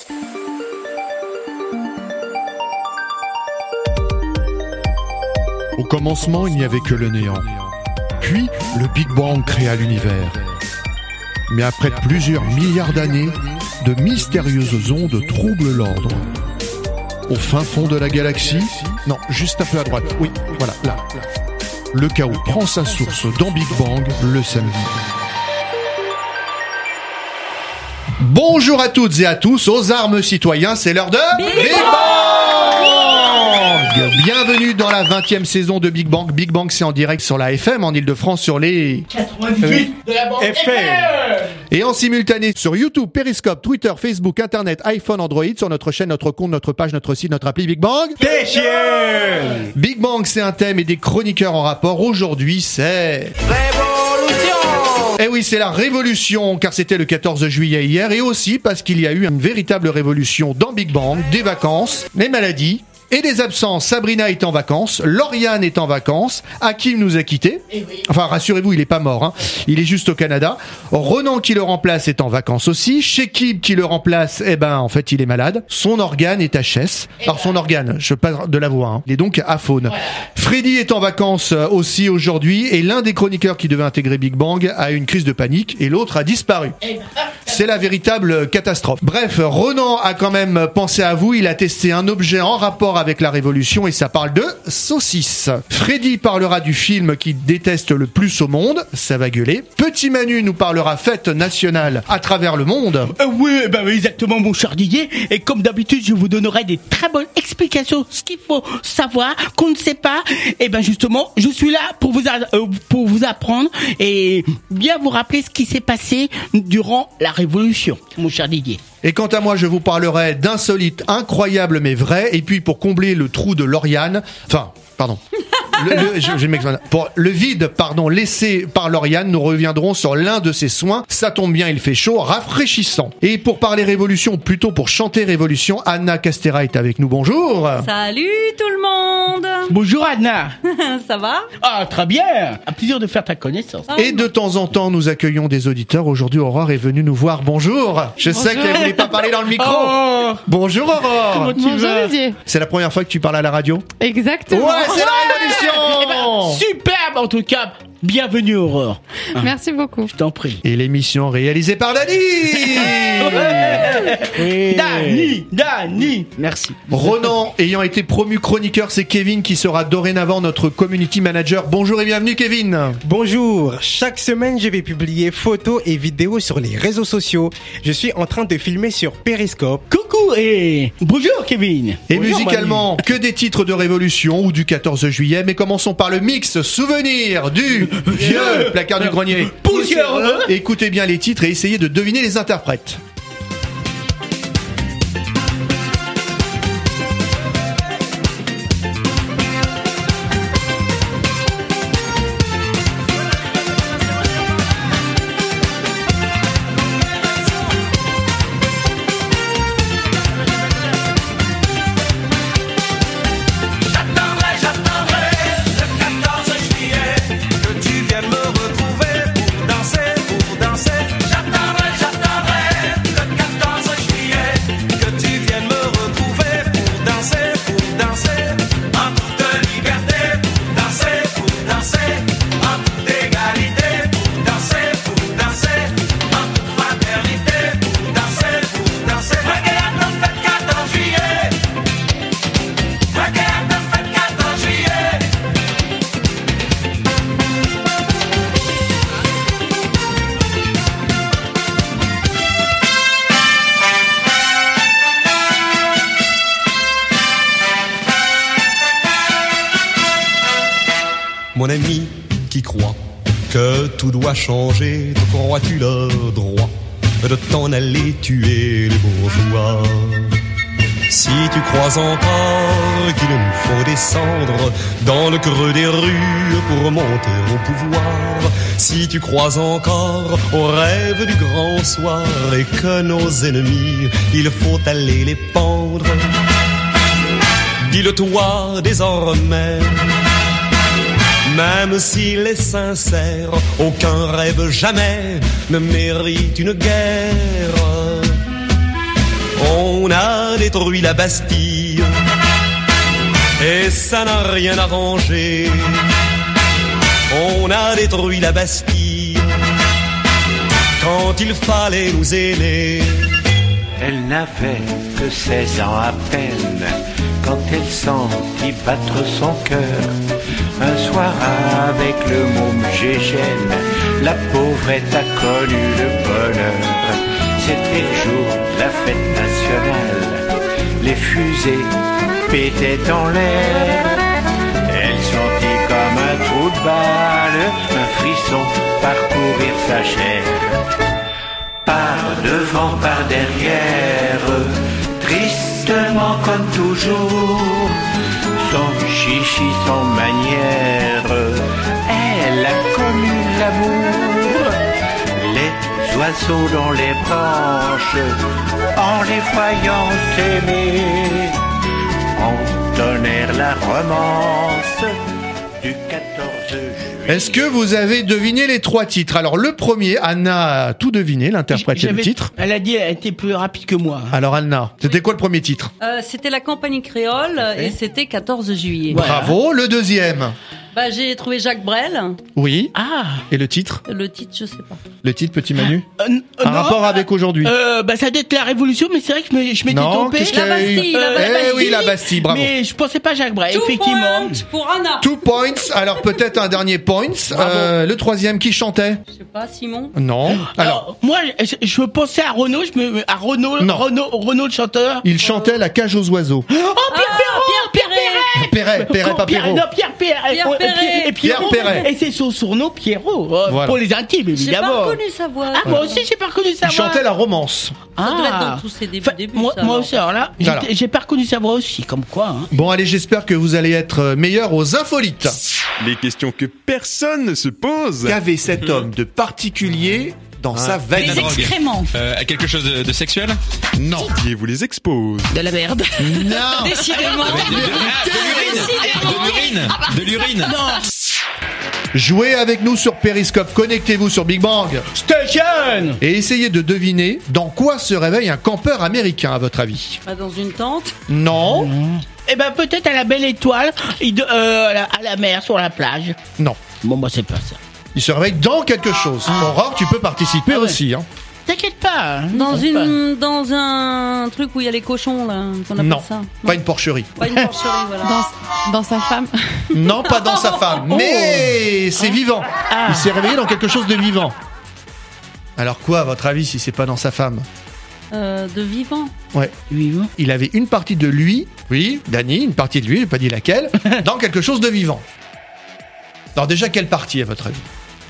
Au commencement, il n'y avait que le néant. Puis, le Big Bang créa l'univers. Mais après plusieurs milliards d'années, de mystérieuses ondes troublent l'ordre. Au fin fond de la galaxie, non, juste un peu à droite, oui, voilà, là. Le chaos prend sa source dans Big Bang le samedi. Bonjour à toutes et à tous, aux armes citoyens, c'est l'heure de Big Bang. Bienvenue dans la 20e saison de Big Bang. Big Bang, c'est en direct sur la FM en Ile-de-France sur les 98 de la bande FM. Et en simultané sur YouTube, Periscope, Twitter, Facebook, Internet, iPhone, Android, sur notre chaîne, notre compte, notre page, notre site, notre appli Big Bang. Big Bang, c'est un thème et des chroniqueurs en rapport. Aujourd'hui, c'est... Eh oui, c'est la révolution, car c'était le 14 juillet hier, et aussi parce qu'il y a eu une véritable révolution dans Big Bang, des vacances, des maladies, et des absences. Sabrina est en vacances, Lauriane est en vacances, Hakim nous a quittés. Enfin, rassurez-vous, il est pas mort, hein. Il est juste au Canada. Renan qui le remplace est en vacances aussi. Shekib qui le remplace, en fait, il est malade. Son organe est HS. Alors, son organe, je parle de la voix, hein. Il est donc aphone. Voilà. Freddy est en vacances aussi aujourd'hui, et l'un des chroniqueurs qui devait intégrer Big Bang a eu une crise de panique, et l'autre a disparu. C'est la véritable catastrophe. Bref, Renan a quand même pensé à vous, il a testé un objet en rapport avec la révolution et ça parle de saucisses. Freddy parlera du film qu'il déteste le plus au monde, ça va gueuler. Petit Manu nous parlera fête nationale à travers le monde. Oui, exactement mon cher Didier. Et comme d'habitude, je vous donnerai des très bonnes explications, ce qu'il faut savoir, qu'on ne sait pas. Et justement, je suis là pour vous apprendre et bien vous rappeler ce qui s'est passé durant la révolution, mon cher Didier. Et quant à moi, je vous parlerai d'insolites, incroyables mais vrais. Et puis pour combler le trou de Lauriane, pour le vide, laissé par Lauriane, nous reviendrons sur l'un de ses soins. Ça tombe bien, il fait chaud, rafraîchissant. Et pour parler révolution, plutôt pour chanter révolution, Anna Castera est avec nous. Bonjour. Salut tout le monde. Bonjour Anna. Ça va? Ah, très bien. Un plaisir de faire ta connaissance. Et de temps en temps, nous accueillons des auditeurs. Aujourd'hui, Aurore est venue nous voir. Bonjour. Je sais qu'elle voulait pas parler dans le micro. Oh. Bonjour Aurore. Comment tu Bonjour vas? Didier. C'est la première fois que tu parles à la radio? Exactement. Ouais, c'est la révolution. Superbe en tout cas. Bienvenue Aurore. Merci beaucoup. Je t'en prie. Et l'émission réalisée par Dani. Dani. Merci. Ronan ayant été promu chroniqueur, c'est Kevin qui sera dorénavant notre community manager. Bonjour et bienvenue Kevin. Bonjour, chaque semaine je vais publier photos et vidéos sur les réseaux sociaux. Je suis en train de filmer sur Periscope. Coucou et bonjour Kevin. Et Bonjour, musicalement, que des titres de révolution ou du 14 juillet, mais commençons par le mix souvenir du vieux placard du grenier. Poussière. Écoutez bien les titres et essayez de deviner les interprètes. Mon ami qui croit que tout doit changer, te crois-tu le droit de t'en aller tuer les bourgeois? Si tu crois encore qu'il nous faut descendre dans le creux des rues pour monter au pouvoir, si tu crois encore au rêve du grand soir et que nos ennemis, il faut aller les pendre, dis-le-toi désormais. Même s'il est sincère, aucun rêve jamais ne mérite une guerre. On détruit la Bastille et ça n'a rien arrangé. On a détruit la Bastille quand il fallait nous aimer. Elle n'avait que 16 ans à peine quand elle sentit battre son cœur. Un soir avec le môme Gégène, la pauvrette a connu le bonheur. C'était le jour de la fête nationale, les fusées pétaient dans l'air. Elle sentit comme un trou de balle, un frisson parcourir sa chair. Par devant, par derrière, tristement comme toujours, son chichi, son manière, elle a connu l'amour. Les oiseaux dans les branches, en les voyant s'aimer, entonnèrent la romance du 14 juillet. Est-ce que vous avez deviné les 3 titres? Alors le premier, Anna a tout deviné, l'interprète et le titre. Elle a dit elle était plus rapide que moi. Alors Anna, c'était quoi le premier titre? C'était la Compagnie Créole et c'était 14 juillet. Voilà. Bravo. Le deuxième? J'ai trouvé Jacques Brel. Oui. Ah. Et le titre? Le titre, je sais pas. Le titre, petit Manu? Un non, rapport avec aujourd'hui? Ça doit être la Révolution, mais c'est vrai que je m'étais Non, trompé. qu'est-ce La Bastille, la Bastille. Eh oui, la Bastille, bravo. Mais je pensais pas Jacques Brel, 2 effectivement. points pour Anna. 2 points. Alors peut-être un dernier point. Le troisième, qui chantait? Je sais pas, Simon. Non. Alors, Alors, moi, je pensais à Renaud, à Renaud, Non. Renaud le chanteur. il chantait La Cage aux oiseaux. Oh, Pierre Perret! Perret, pas Pierrot. Non, Pierre Perret. Pierre Perret. Et Pierrot. Pierre Perret. Et c'est son surnom Pierrot. Voilà. Pour les intimes, J'ai évidemment. pas reconnu sa voix. Ah, moi aussi, j'ai pas reconnu sa Il voix. chantait la romance. Ça doit être Ah. dans tous ses débuts. Moi ça, alors. aussi, alors là, Alors. j'ai pas reconnu sa voix aussi, comme quoi. Hein. Bon, allez, j'espère que vous allez être meilleurs aux infolites. Les questions que personne ne se pose. Qu'avait cet homme de particulier dans sa veine? Des excréments. Quelque chose de sexuel? Non. Et vous les expose. De la merde. Non. Décidément. De l'urine. Jouez avec nous sur Periscope, connectez-vous sur Big Bang Station. et essayez de deviner dans quoi se réveille un campeur américain, à votre avis. Dans une tente. Non. Eh ben, peut-être à la belle étoile, à la mer, sur la plage. Non. Bon, moi, c'est pas ça. Il se réveille dans quelque chose. Aurore, tu peux participer Ah ouais. aussi. Hein. T'inquiète pas. Dans un truc où il y a les cochons, là. Qu'on appelle Non, ça. pas une porcherie. Pas une porcherie, voilà. Dans sa femme. Non, pas dans sa femme. Mais c'est vivant. Il s'est réveillé dans quelque chose de vivant. Alors quoi, à votre avis, si c'est pas dans sa femme? De vivant. Ouais. Vivant. Il avait une partie de lui, oui, Dany, une partie de lui, j'ai pas dit laquelle, dans quelque chose de vivant. Alors déjà, quelle partie, à votre avis?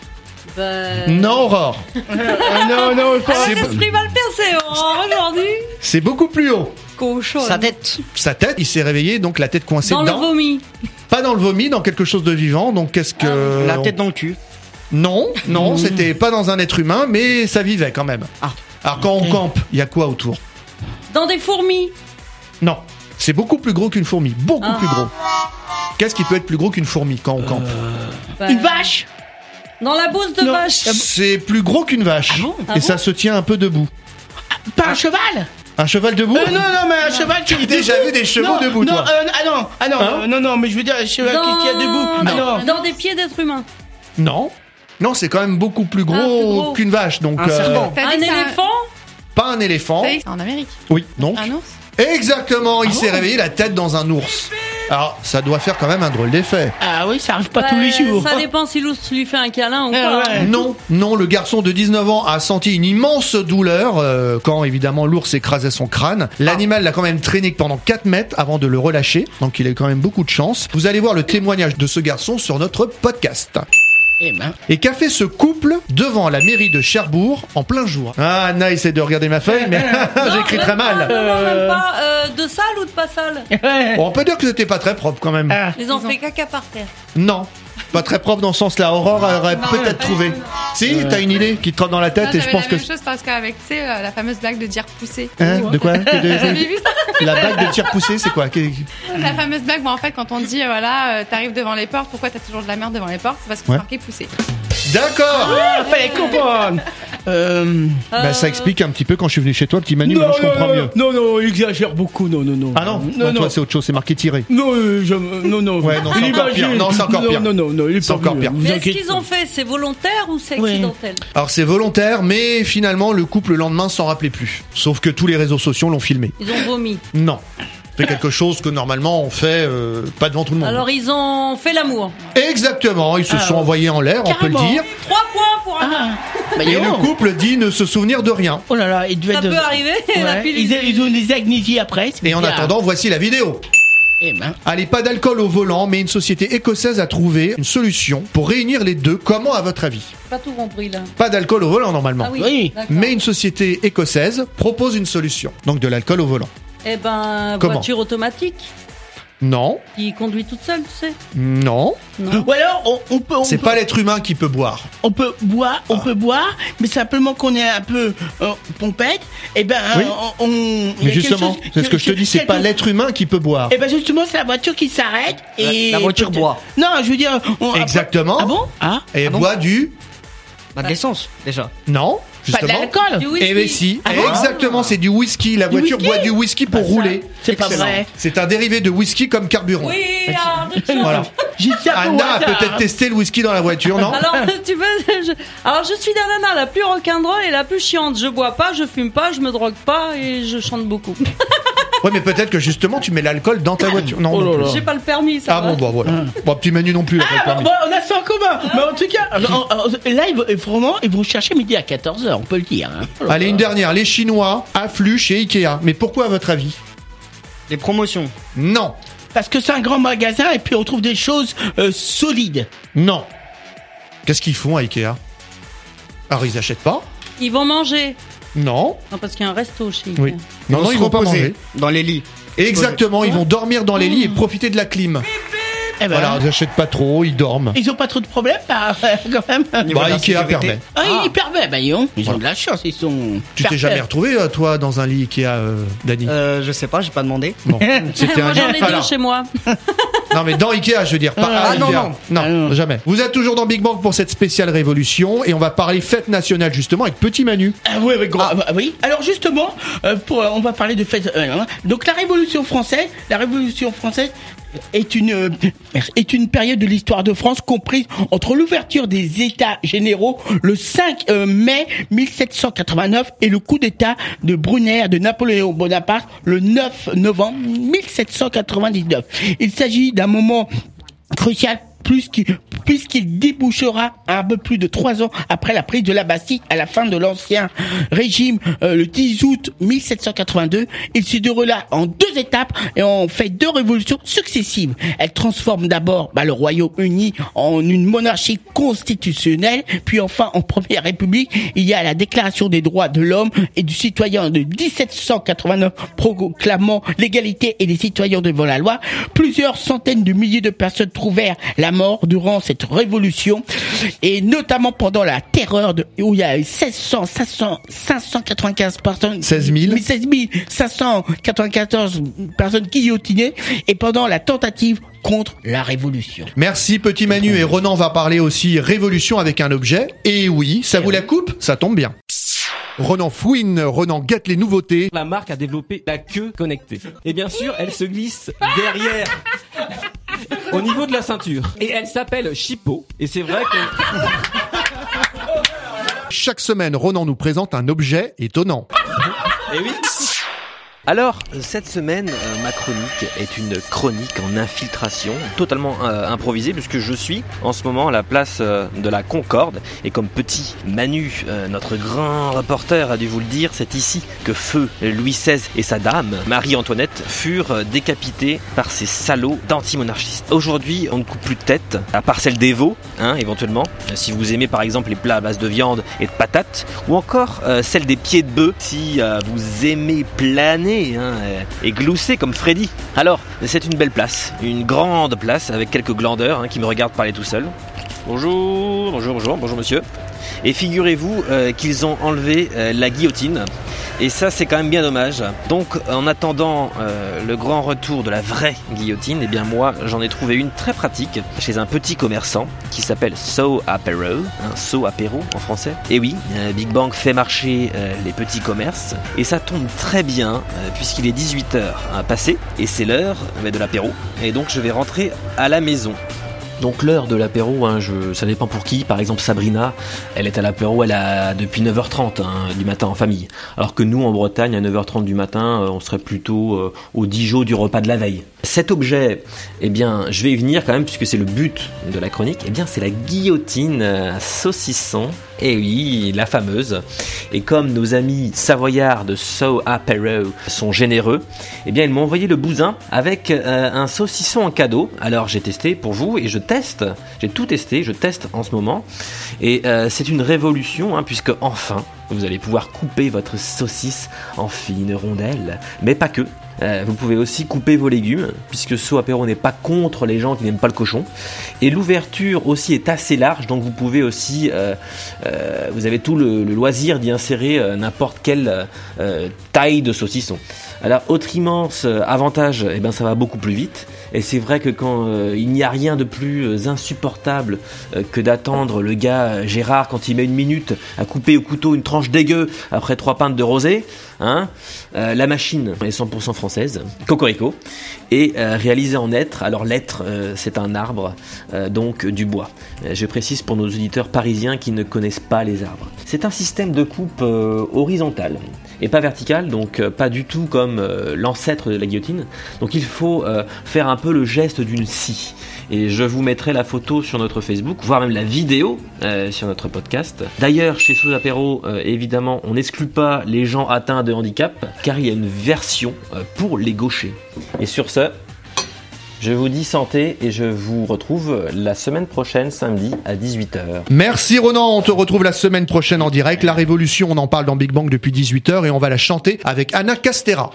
Non, Aurore. Non, L'esprit mal percé, aujourd'hui. C'est beaucoup plus haut. Cochon. Sa tête. Sa tête, il s'est réveillé, donc la tête coincée Dans le dedans. vomi. Pas dans le vomi, dans quelque chose de vivant. Donc qu'est-ce que... La tête dans le cul. Non, c'était pas dans un être humain, mais ça vivait quand même. Alors quand on campe, il y a quoi autour? Dans des fourmis. Non, c'est beaucoup plus gros qu'une fourmi, beaucoup plus gros. Qu'est-ce qui peut être plus gros qu'une fourmi quand on campe? Une vache. Dans la bouse de Non. vache. C'est plus gros qu'une vache. Ah bon Et ça se tient un peu debout. Pas un cheval. Un cheval debout? Non, mais un cheval qui est déjà debout. vu des chevaux Non, debout, non, toi? non, mais je veux dire un cheval qui tient debout. Dans des pieds d'être humain. Non. Non, c'est quand même beaucoup plus plus gros gros. qu'une vache. Donc, Un serpent. T'as Un dit que ça- éléphant. pas un éléphant. t'as dit que c'est en Amérique. Oui, non. Un ours. Exactement, il s'est réveillé la tête dans un ours. Alors, ça doit faire quand même un drôle d'effet. Ah oui, ça arrive pas tous les jours. Ça dépend si l'ours lui fait un câlin ou Ah pas. ouais. Non, le garçon de 19 ans a senti une immense douleur quand évidemment l'ours écrasait son crâne. L'animal l'a quand même traîné pendant 4 mètres avant de le relâcher, donc il a eu quand même beaucoup de chance. Vous allez voir le témoignage de ce garçon sur notre podcast. Eh ben. Et qu'a fait ce couple devant la mairie de Cherbourg en plein jour? Ah, Anna essaie de regarder ma feuille, mais j'écris très mal. Non, même pas. De sale ou de pas sale? Bon, on peut dire que c'était pas très propre quand même. Ah. Ils ont fait caca par terre. Non, pas très propre dans ce sens-là. Aurore aurait peut-être trouvé. Si, t'as une idée qui te trotte dans la tête et je pense que... la même chose parce qu'avec, tu sais, la fameuse blague de dire pousser. Hein, de quoi? Vous avez vu ça? La blague de tir poussé, c'est quoi? La fameuse blague, en fait, quand on dit, t'arrives devant les portes, pourquoi t'as toujours de la merde devant les portes? C'est parce que c'est Ouais. marqué pousser. D'accord. Fallait comprendre. Bah, ça explique un petit peu quand je suis venu chez toi, petit Manu, maintenant je comprends mieux. Non, il exagère beaucoup, non. Ah non, toi c'est autre chose, c'est marqué tiré. Non. Ouais, non, c'est encore pire. Non, c'est encore pire. Non, il est C'est encore pire. Mais est-ce qu'ils ont fait, c'est volontaire ou c'est accidentel? Alors c'est volontaire, mais finalement le couple le lendemain s'en rappelait plus. Sauf que tous les réseaux sociaux l'ont filmé. Ils ont vomi. Non. C'est quelque chose que normalement on fait pas devant tout le monde. Alors ils ont fait l'amour. Exactement, ils se sont envoyés en l'air, on peut le dire. 3 points pour un. Et le couple dit ne se souvenir de rien. Oh là là, il devait Ça peut arriver. La pilule. Ils ont des amnésies après. Et en attendant, voici la vidéo. Allez, pas d'alcool au volant, mais une société écossaise a trouvé une solution pour réunir les deux. Comment, à votre avis? Pas tout compris là. Pas d'alcool au volant normalement. Ah oui. D'accord. Mais une société écossaise propose une solution. Donc de l'alcool au volant. Eh ben, Comment? voiture automatique Non. qui conduit toute seule, tu sais. Non. Ou alors, on peut. C'est pas l'être humain qui peut boire. On peut boire, mais simplement qu'on est un peu pompette. Et ben, Oui. Mais justement, c'est ce que je te dis, c'est pas l'être humain qui peut boire. Et ben justement, c'est la voiture qui s'arrête et La voiture boit. Non, je veux dire. Exactement. Ah bon? Ah. Et boit du. Bah, de l'essence, déjà. Non. Pas de Justement. l'alcool. Du whisky. Eh ben si, Ah bon? Exactement, c'est du whisky. La voiture whisky? boit du whisky pour rouler. C'est pas Excellent. vrai. C'est un dérivé de whisky comme carburant. Oui, alors, de chance. Voilà. J'ai dit ça au Anna a hasard. peut-être testé le whisky dans la voiture, non? Alors, tu veux, alors, je suis la nana la plus rock'n'roll et la plus chiante. Je bois pas, je fume pas, je me drogue pas et je chante beaucoup. Ouais, mais peut-être que justement tu mets l'alcool dans ta voiture. Non, non plus. J'ai pas le permis, ça Ah va. bon, bah voilà. Bon, petit Manu non plus. il a pas le permis. Bon, on a ça en commun. Mais en tout cas, là, vraiment, ils vont chercher midi à 14h, on peut le dire. Hein. Allez, une dernière. Les Chinois affluent chez Ikea. Mais pourquoi, à votre avis? Les promotions. Non. Parce que c'est un grand magasin et puis on trouve des choses solides. Non. Qu'est-ce qu'ils font à Ikea? Alors, ils achètent pas? Ils vont manger. Non. Non, parce qu'il y a un resto chez Oui. Non, non, ils vont pas manger. Dans les lits. Exactement, ils vont dormir dans les lits et profiter de la clim. Eh ben, Voilà, ils n'achètent pas trop, ils dorment. ils ont pas trop de problèmes, bah, quand même. Niveau Bah, de la Ikea sécurité. permet. Ah, ils permettent, bah, ils ont de la chance, ils sont. Tu t'es jamais retrouvé, toi, dans un lit Ikea, Dani? Je sais pas, j'ai pas demandé. Bon, c'était Moi, un j'en ai deux Alors, chez moi. non, mais dans Ikea, je veux dire, pas à non, Ikea. Non, jamais. Vous êtes toujours dans Big Bang pour cette spéciale révolution et on va parler fête nationale, justement, avec Petit Manu. Ah oui, avec grand. Ah, oui. Alors justement, on va parler de fête. Donc la Révolution française est une période de l'histoire de France comprise entre l'ouverture des États généraux le 5 mai 1789 et le coup d'État de Brunner de Napoléon Bonaparte le 9 novembre 1799. Il s'agit d'un moment crucial puisqu'il débouchera un peu plus de 3 ans après la prise de la Bastille à la fin de l'ancien régime le 10 août 1782. Il se déroula en 2 étapes et on fait 2 révolutions successives. Elle transforme d'abord le Royaume-Uni en une monarchie constitutionnelle, puis enfin en Première République. Il y a la Déclaration des droits de l'homme et du citoyen de 1789 proclamant l'égalité et les citoyens devant la loi. Plusieurs centaines de milliers de personnes trouvèrent la mort durant cette révolution et notamment pendant la terreur où il y a eu 595 personnes 16 594 personnes guillotinées et pendant la tentative contre la révolution. Merci Petit Manu et Ronan va parler aussi révolution avec un objet. Et oui, ça vous la coupe? Ça tombe bien. Ronan fouine, Ronan guette les nouveautés. La marque a développé la queue connectée. Et bien sûr, elle se glisse derrière, au niveau de la ceinture. Et elle s'appelle Chippo. Et c'est vrai que... Chaque semaine, Ronan nous présente un objet étonnant. Et oui. Alors, cette semaine, ma chronique est une chronique en infiltration, totalement improvisée, puisque je suis en ce moment à la place de la Concorde. Et comme petit Manu, notre grand reporter a dû vous le dire, c'est ici que feu Louis XVI et sa dame, Marie-Antoinette, furent décapités par ces salauds d'antimonarchistes. Aujourd'hui, on ne coupe plus de tête, à part celle des veaux, éventuellement, si vous aimez par exemple les plats à base de viande et de patates, ou encore celle des pieds de bœuf, si vous aimez planer et glousser comme Freddy. Alors, c'est une belle place, une grande place avec quelques glandeurs qui me regardent parler tout seul. Bonjour monsieur. Et figurez-vous qu'ils ont enlevé la guillotine. Et ça, c'est quand même bien dommage. Donc, en attendant le grand retour de la vraie guillotine, eh bien moi, j'en ai trouvé une très pratique chez un petit commerçant qui s'appelle So Apéro, So Apéro en français. Et oui, Big Bang fait marcher les petits commerces. Et ça tombe très bien, puisqu'il est 18h passé, et c'est l'heure de l'apéro. Et donc, je vais rentrer à la maison. Donc l'heure de l'apéro, ça dépend pour qui. Par exemple Sabrina, elle est à l'apéro, elle a depuis 9h30 du matin en famille. Alors que nous en Bretagne, à 9h30 du matin, on serait plutôt au Dijon du repas de la veille. Cet objet, eh bien, je vais y venir quand même puisque c'est le but de la chronique. Eh bien, c'est la guillotine à saucisson. Et oui, la fameuse. Et comme nos amis savoyards de So Apéro sont généreux, eh bien, ils m'ont envoyé le bousin avec un saucisson en cadeau. Alors, j'ai testé pour vous et je teste. J'ai tout testé, je teste en ce moment. Et c'est une révolution, puisque enfin, vous allez pouvoir couper votre saucisse en fines rondelles. Mais pas que. Vous pouvez aussi couper vos légumes, puisque So Apéro n'est pas contre les gens qui n'aiment pas le cochon. Et l'ouverture aussi est assez large, donc vous pouvez aussi, vous avez tout le loisir d'y insérer n'importe quelle taille de saucisson. Alors, autre immense avantage, eh ben, ça va beaucoup plus vite. Et c'est vrai que quand il n'y a rien de plus insupportable que d'attendre le gars Gérard quand il met 1 minute à couper au couteau une tranche dégueu après 3 pintes de rosé, la machine est 100% française, cocorico, et réalisée en hêtre. Alors l'hêtre, c'est un arbre, donc du bois. Je précise pour nos auditeurs parisiens qui ne connaissent pas les arbres. C'est un système de coupe horizontale et pas verticale, donc pas du tout comme l'ancêtre de la guillotine. Donc il faut faire un peu le geste d'une scie. Et je vous mettrai la photo sur notre Facebook, voire même la vidéo sur notre podcast. D'ailleurs, chez So Apéro, évidemment, on n'exclut pas les gens atteints de handicap, car il y a une version pour les gauchers. Et sur ce, je vous dis santé et je vous retrouve la semaine prochaine, samedi à 18h. Merci Ronan, on te retrouve la semaine prochaine en direct. La Révolution, on en parle dans Big Bang depuis 18h et on va la chanter avec Anna Castera.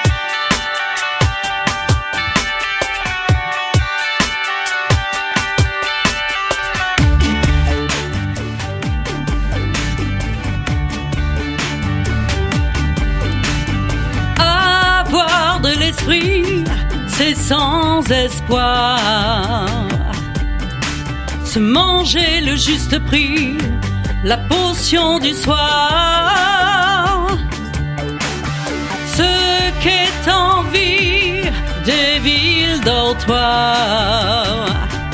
Avoir de l'esprit, c'est sans espoir. Se manger le juste prix, la potion du soir. Ce qu'est envie des villes dortoirs.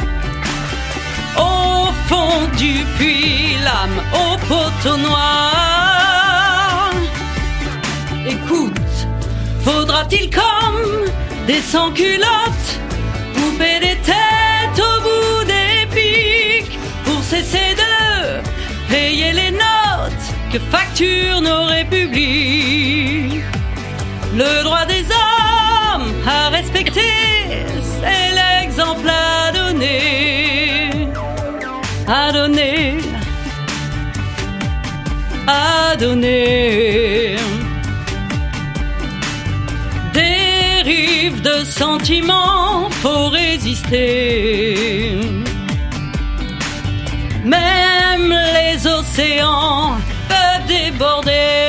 Au fond du puits, l'âme au poteau noir. Écoute, faudra-t-il comme des sans-culottes couper des têtes au bout des pics pour cesser de payer les notes que facturent nos républiques? Le droit des hommes à respecter, c'est l'exemple à donner. À donner. À donner. Dérive de sentiments, faut résister. Même les océans peuvent déborder.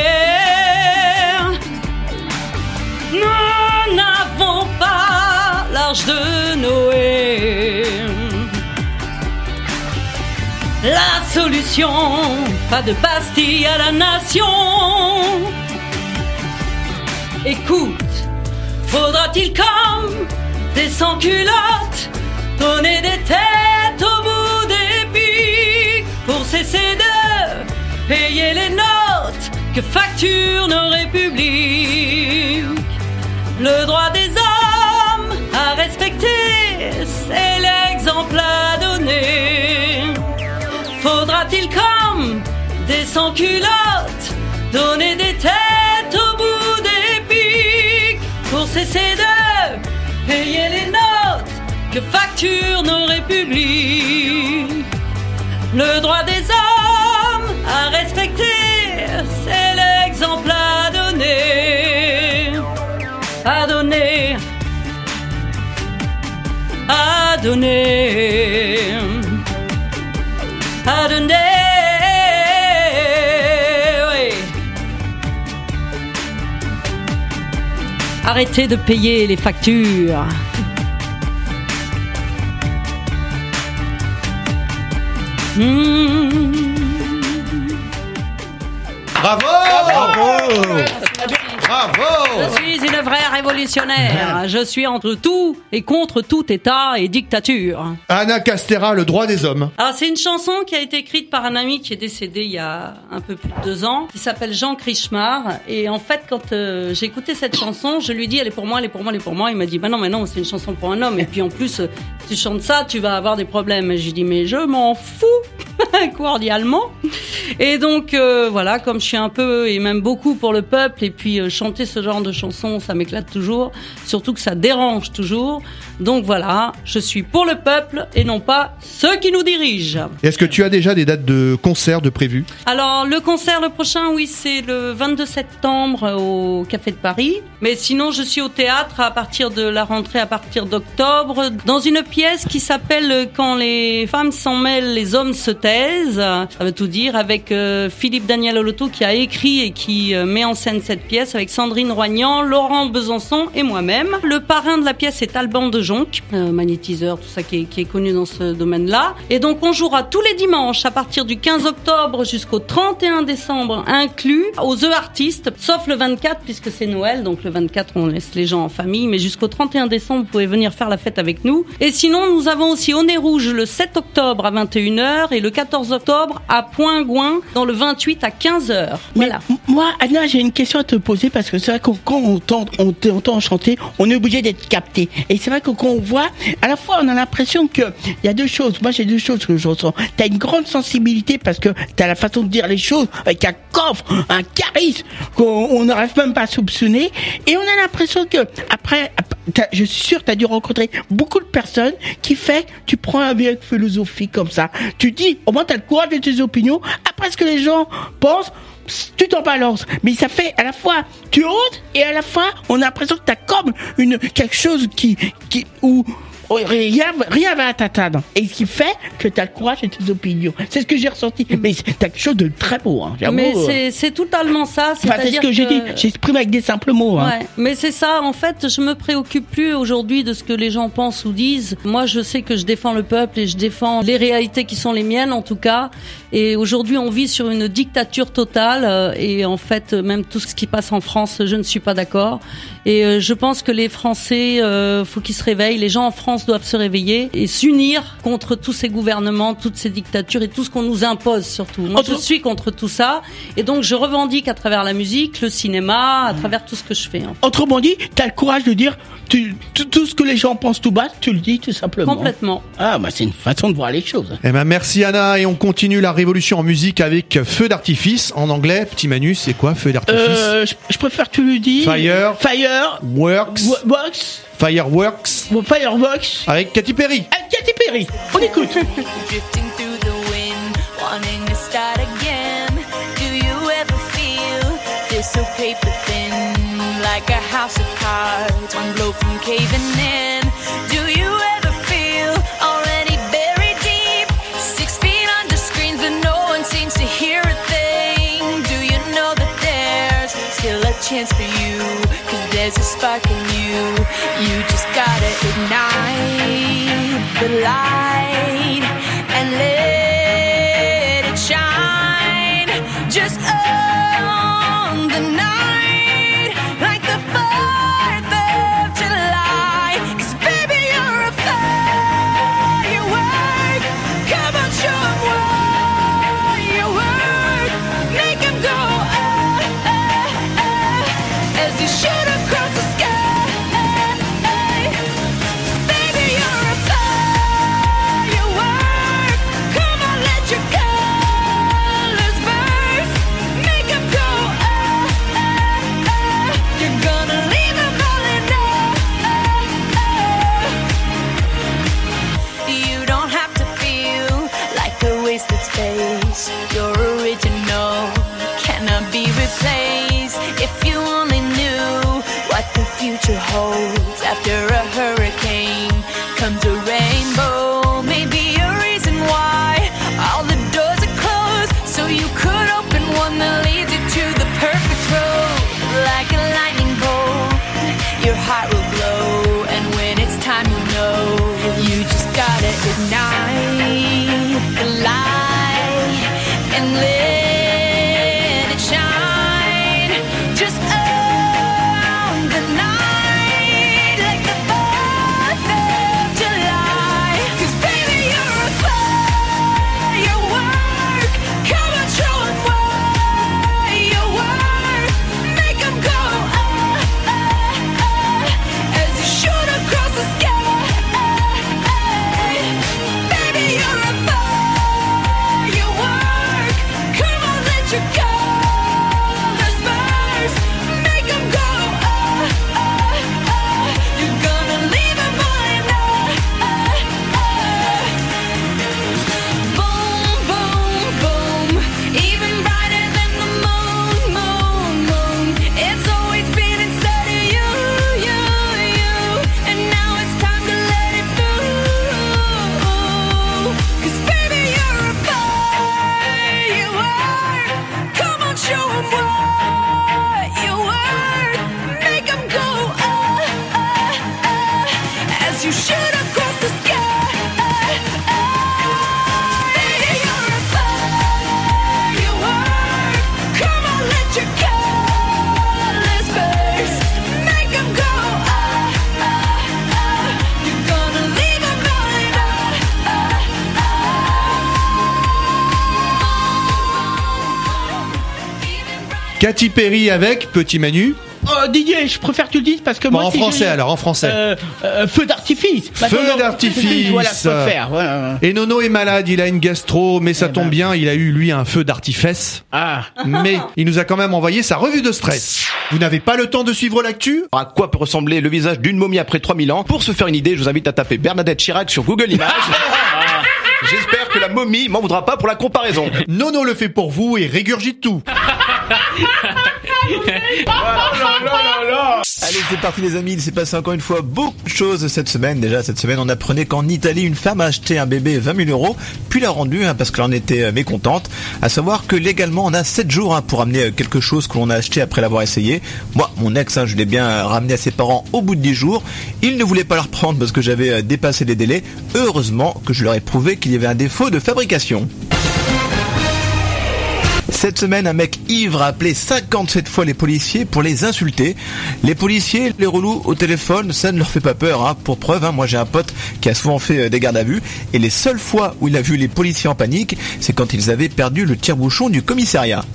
Nous n'avons pas l'arche de Noé. La solution, pas de pastille à la nation. Écoute, faudra-t-il comme des sans-culottes donner des têtes au bout des pics pour cesser de payer les notes que facturent nos républiques? Le droit des hommes à respecter, c'est l'exemple à donner. Faudra-t-il comme des sans-culottes donner des têtes au bout des pics pour cesser de payer les notes que facturent nos républiques? Le droit des hommes à respecter, c'est l'exemple à donner. À donner. À donner. À donner. Arrêtez de payer les factures. Bravo! Bravo! Je suis une vraie révolutionnaire. Je suis entre tout et contre tout État et dictature. Anna Castera, Le droit des hommes. Alors c'est une chanson qui a été écrite par un ami qui est décédé il y a un peu plus de 2 ans, qui s'appelle Jean Krichmar. Et en fait, quand j'ai écouté cette chanson, je lui dis elle est pour moi, elle est pour moi, elle est pour moi. Il m'a dit bah non, mais non, c'est une chanson pour un homme. Et puis en plus, si tu chantes ça, tu vas avoir des problèmes. Et je lui dis mais je m'en fous cordialement. Et donc voilà, comme je suis un peu et même beaucoup pour le peuple, et puis chanter ce genre de chansons, ça m'éclate toujours, surtout que ça dérange toujours. Donc voilà, je suis pour le peuple et non pas ceux qui nous dirigent. Est-ce que tu as déjà des dates de concert de prévues? Alors le concert le prochain, oui, c'est le 22 septembre au Café de Paris. Mais sinon, je suis au théâtre à partir de la rentrée, à partir d'octobre, dans une pièce qui s'appelle Quand les femmes s'en mêlent, les hommes se taisent. Ça veut tout dire, avec Philippe Daniel Oloto qui a écrit et qui met en scène cette pièce, avec Sandrine Roignan, Laurent Besançon et moi-même. Le parrain de la pièce est Alban de Jonc, magnétiseur, tout ça qui est connu dans ce domaine-là. Et donc on jouera tous les dimanches à partir du 15 octobre jusqu'au 31 décembre inclus aux The Artistes, sauf le 24 puisque c'est Noël, donc le 24 on laisse les gens en famille, mais jusqu'au 31 décembre vous pouvez venir faire la fête avec nous. Et sinon nous avons aussi au Nez Rouge le 7 octobre à 21h et le 14 octobre à Point-Gouin dans le 28 à 15h. Voilà. Moi, Anna, j'ai une question à te poser parce que c'est vrai que quand on t'entend chanter, on est obligé d'être capté. Et c'est vrai que quand on voit, à la fois, on a l'impression que il y a deux choses. Moi, j'ai deux choses que je ressens. T'as une grande sensibilité parce que t'as la façon de dire les choses avec un coffre, un charisme qu'on n'arrive même pas à soupçonner. Et on a l'impression que après je suis sûr, t'as dû rencontrer beaucoup de personnes qui fait, tu prends avec philosophie comme ça. Tu dis, au moins t'as le courage de tes opinions. Après ce que les gens pensent, tu t'en balances. Mais ça fait, à la fois, tu oses, et à la fois, on a l'impression que t'as comme quelque chose où rien va t'atteindre. Et ce qui fait que t'as le courage de tes opinions. C'est ce que j'ai ressenti. Mais t'as quelque chose de très beau, hein. Mais c'est totalement ça. C'est ce que j'ai dit. J'exprime avec des simples mots, hein. Ouais. Mais c'est ça, en fait, je me préoccupe plus aujourd'hui de ce que les gens pensent ou disent. Moi, je sais que je défends le peuple et je défends les réalités qui sont les miennes, en tout cas. Et aujourd'hui, on vit sur une dictature totale. Et en fait, même tout ce qui passe en France, je ne suis pas d'accord. Et je pense que les Français, faut qu'ils se réveillent. Les gens en France doivent se réveiller et s'unir contre tous ces gouvernements, toutes ces dictatures et tout ce qu'on nous impose surtout. Moi, je suis contre tout ça. Et donc, je revendique à travers la musique, le cinéma, à travers tout ce que je fais. En fait. Autrement dit, t'as le courage de dire tout ce que les gens pensent tout bas, tu le dis tout simplement. Complètement. Ah, bah c'est une façon de voir les choses. Eh ben, merci Anna, et on continue la révolution en musique avec Feu d'artifice. En anglais, petit Manu, c'est quoi Feu d'artifice? Je préfère que tu le dis. Fireworks. Fireworks. Avec Katy Perry. On écoute. Drifting through the wind, wanting to start again. Do you ever feel this so paper thin, like a house of cards, one blow from caving in? Do you ever feel already buried deep, 6 feet under screens, but no one seems to hear a thing? Do you know that there's still a chance for you? 'Cause there's a spark in you. You just gotta ignite the light and let it shine. Just on the night, like the 4th of July. 'Cause baby, you're a firework. Come on, show 'em what you work. Make 'em go, as you shoot across the sky. Your original cannot be replaced. If you only knew what the future holds, after a hurricane comes a rainbow. Maybe a reason why all the doors are closed, so you could open one that leads you to the perfect road. Like a lightning bolt, heart will glow. And when it's time, you know, you just gotta ignite the light and let it shine. Just own the night like the 4th of July. 'Cause baby, you're a firework. Come on, show 'em what you're worth. Make 'em go, as you shoot across the sky. Baby, you're a firework. Come on, let your colors burst. Make 'em go, you're gonna leave 'em behind. Boom, boom, boom. Even brighter than the moon, moon, moon. It's always been inside of you, you, you. And now it's time to let it through. 'Cause baby, you're a firework. Come on, show 'em what you're worth. Make 'em go, as you shoot across the sky. Baby, you're a firework. Come on, let your colors burst. Make 'em go, you're gonna leave 'em behind. Katy Perry avec Petit Manu. Oh, Didier, je préfère que tu le dises parce que Bon, moi en si français je- alors, en français. Feu d'artifice. Feu d'artifice. Voilà, je préfère. Voilà. Et Nono est malade, il a une gastro, mais ça tombe bien, il a eu lui un feu d'artifice. Ah. Mais il nous a quand même envoyé sa revue de stress. Vous n'avez pas le temps de suivre l'actu ? À quoi peut ressembler le visage d'une momie après 3000 ans ? Pour se faire une idée, je vous invite à taper Bernadette Chirac sur Google Images. J'espère que la momie m'en voudra pas pour la comparaison. Nono le fait pour vous et régurgite tout. Allez, c'est parti les amis, il s'est passé encore une fois beaucoup de choses cette semaine. Déjà cette semaine, on apprenait qu'en Italie, une femme a acheté un bébé 20 000 €, puis l'a rendu parce qu'elle en était mécontente. À savoir que légalement, on a 7 jours pour amener quelque chose que l'on a acheté après l'avoir essayé. Moi, mon ex, je l'ai bien ramené à ses parents au bout de 10 jours. Il ne voulait pas le reprendre parce que j'avais dépassé les délais. Heureusement que je leur ai prouvé qu'il y avait un défaut de fabrication. Cette semaine, un mec ivre a appelé 57 fois les policiers pour les insulter. Les policiers, les relous au téléphone, ça ne leur fait pas peur. Pour preuve, moi j'ai un pote qui a souvent fait des gardes à vue. Et les seules fois où il a vu les policiers en panique, c'est quand ils avaient perdu le tire-bouchon du commissariat.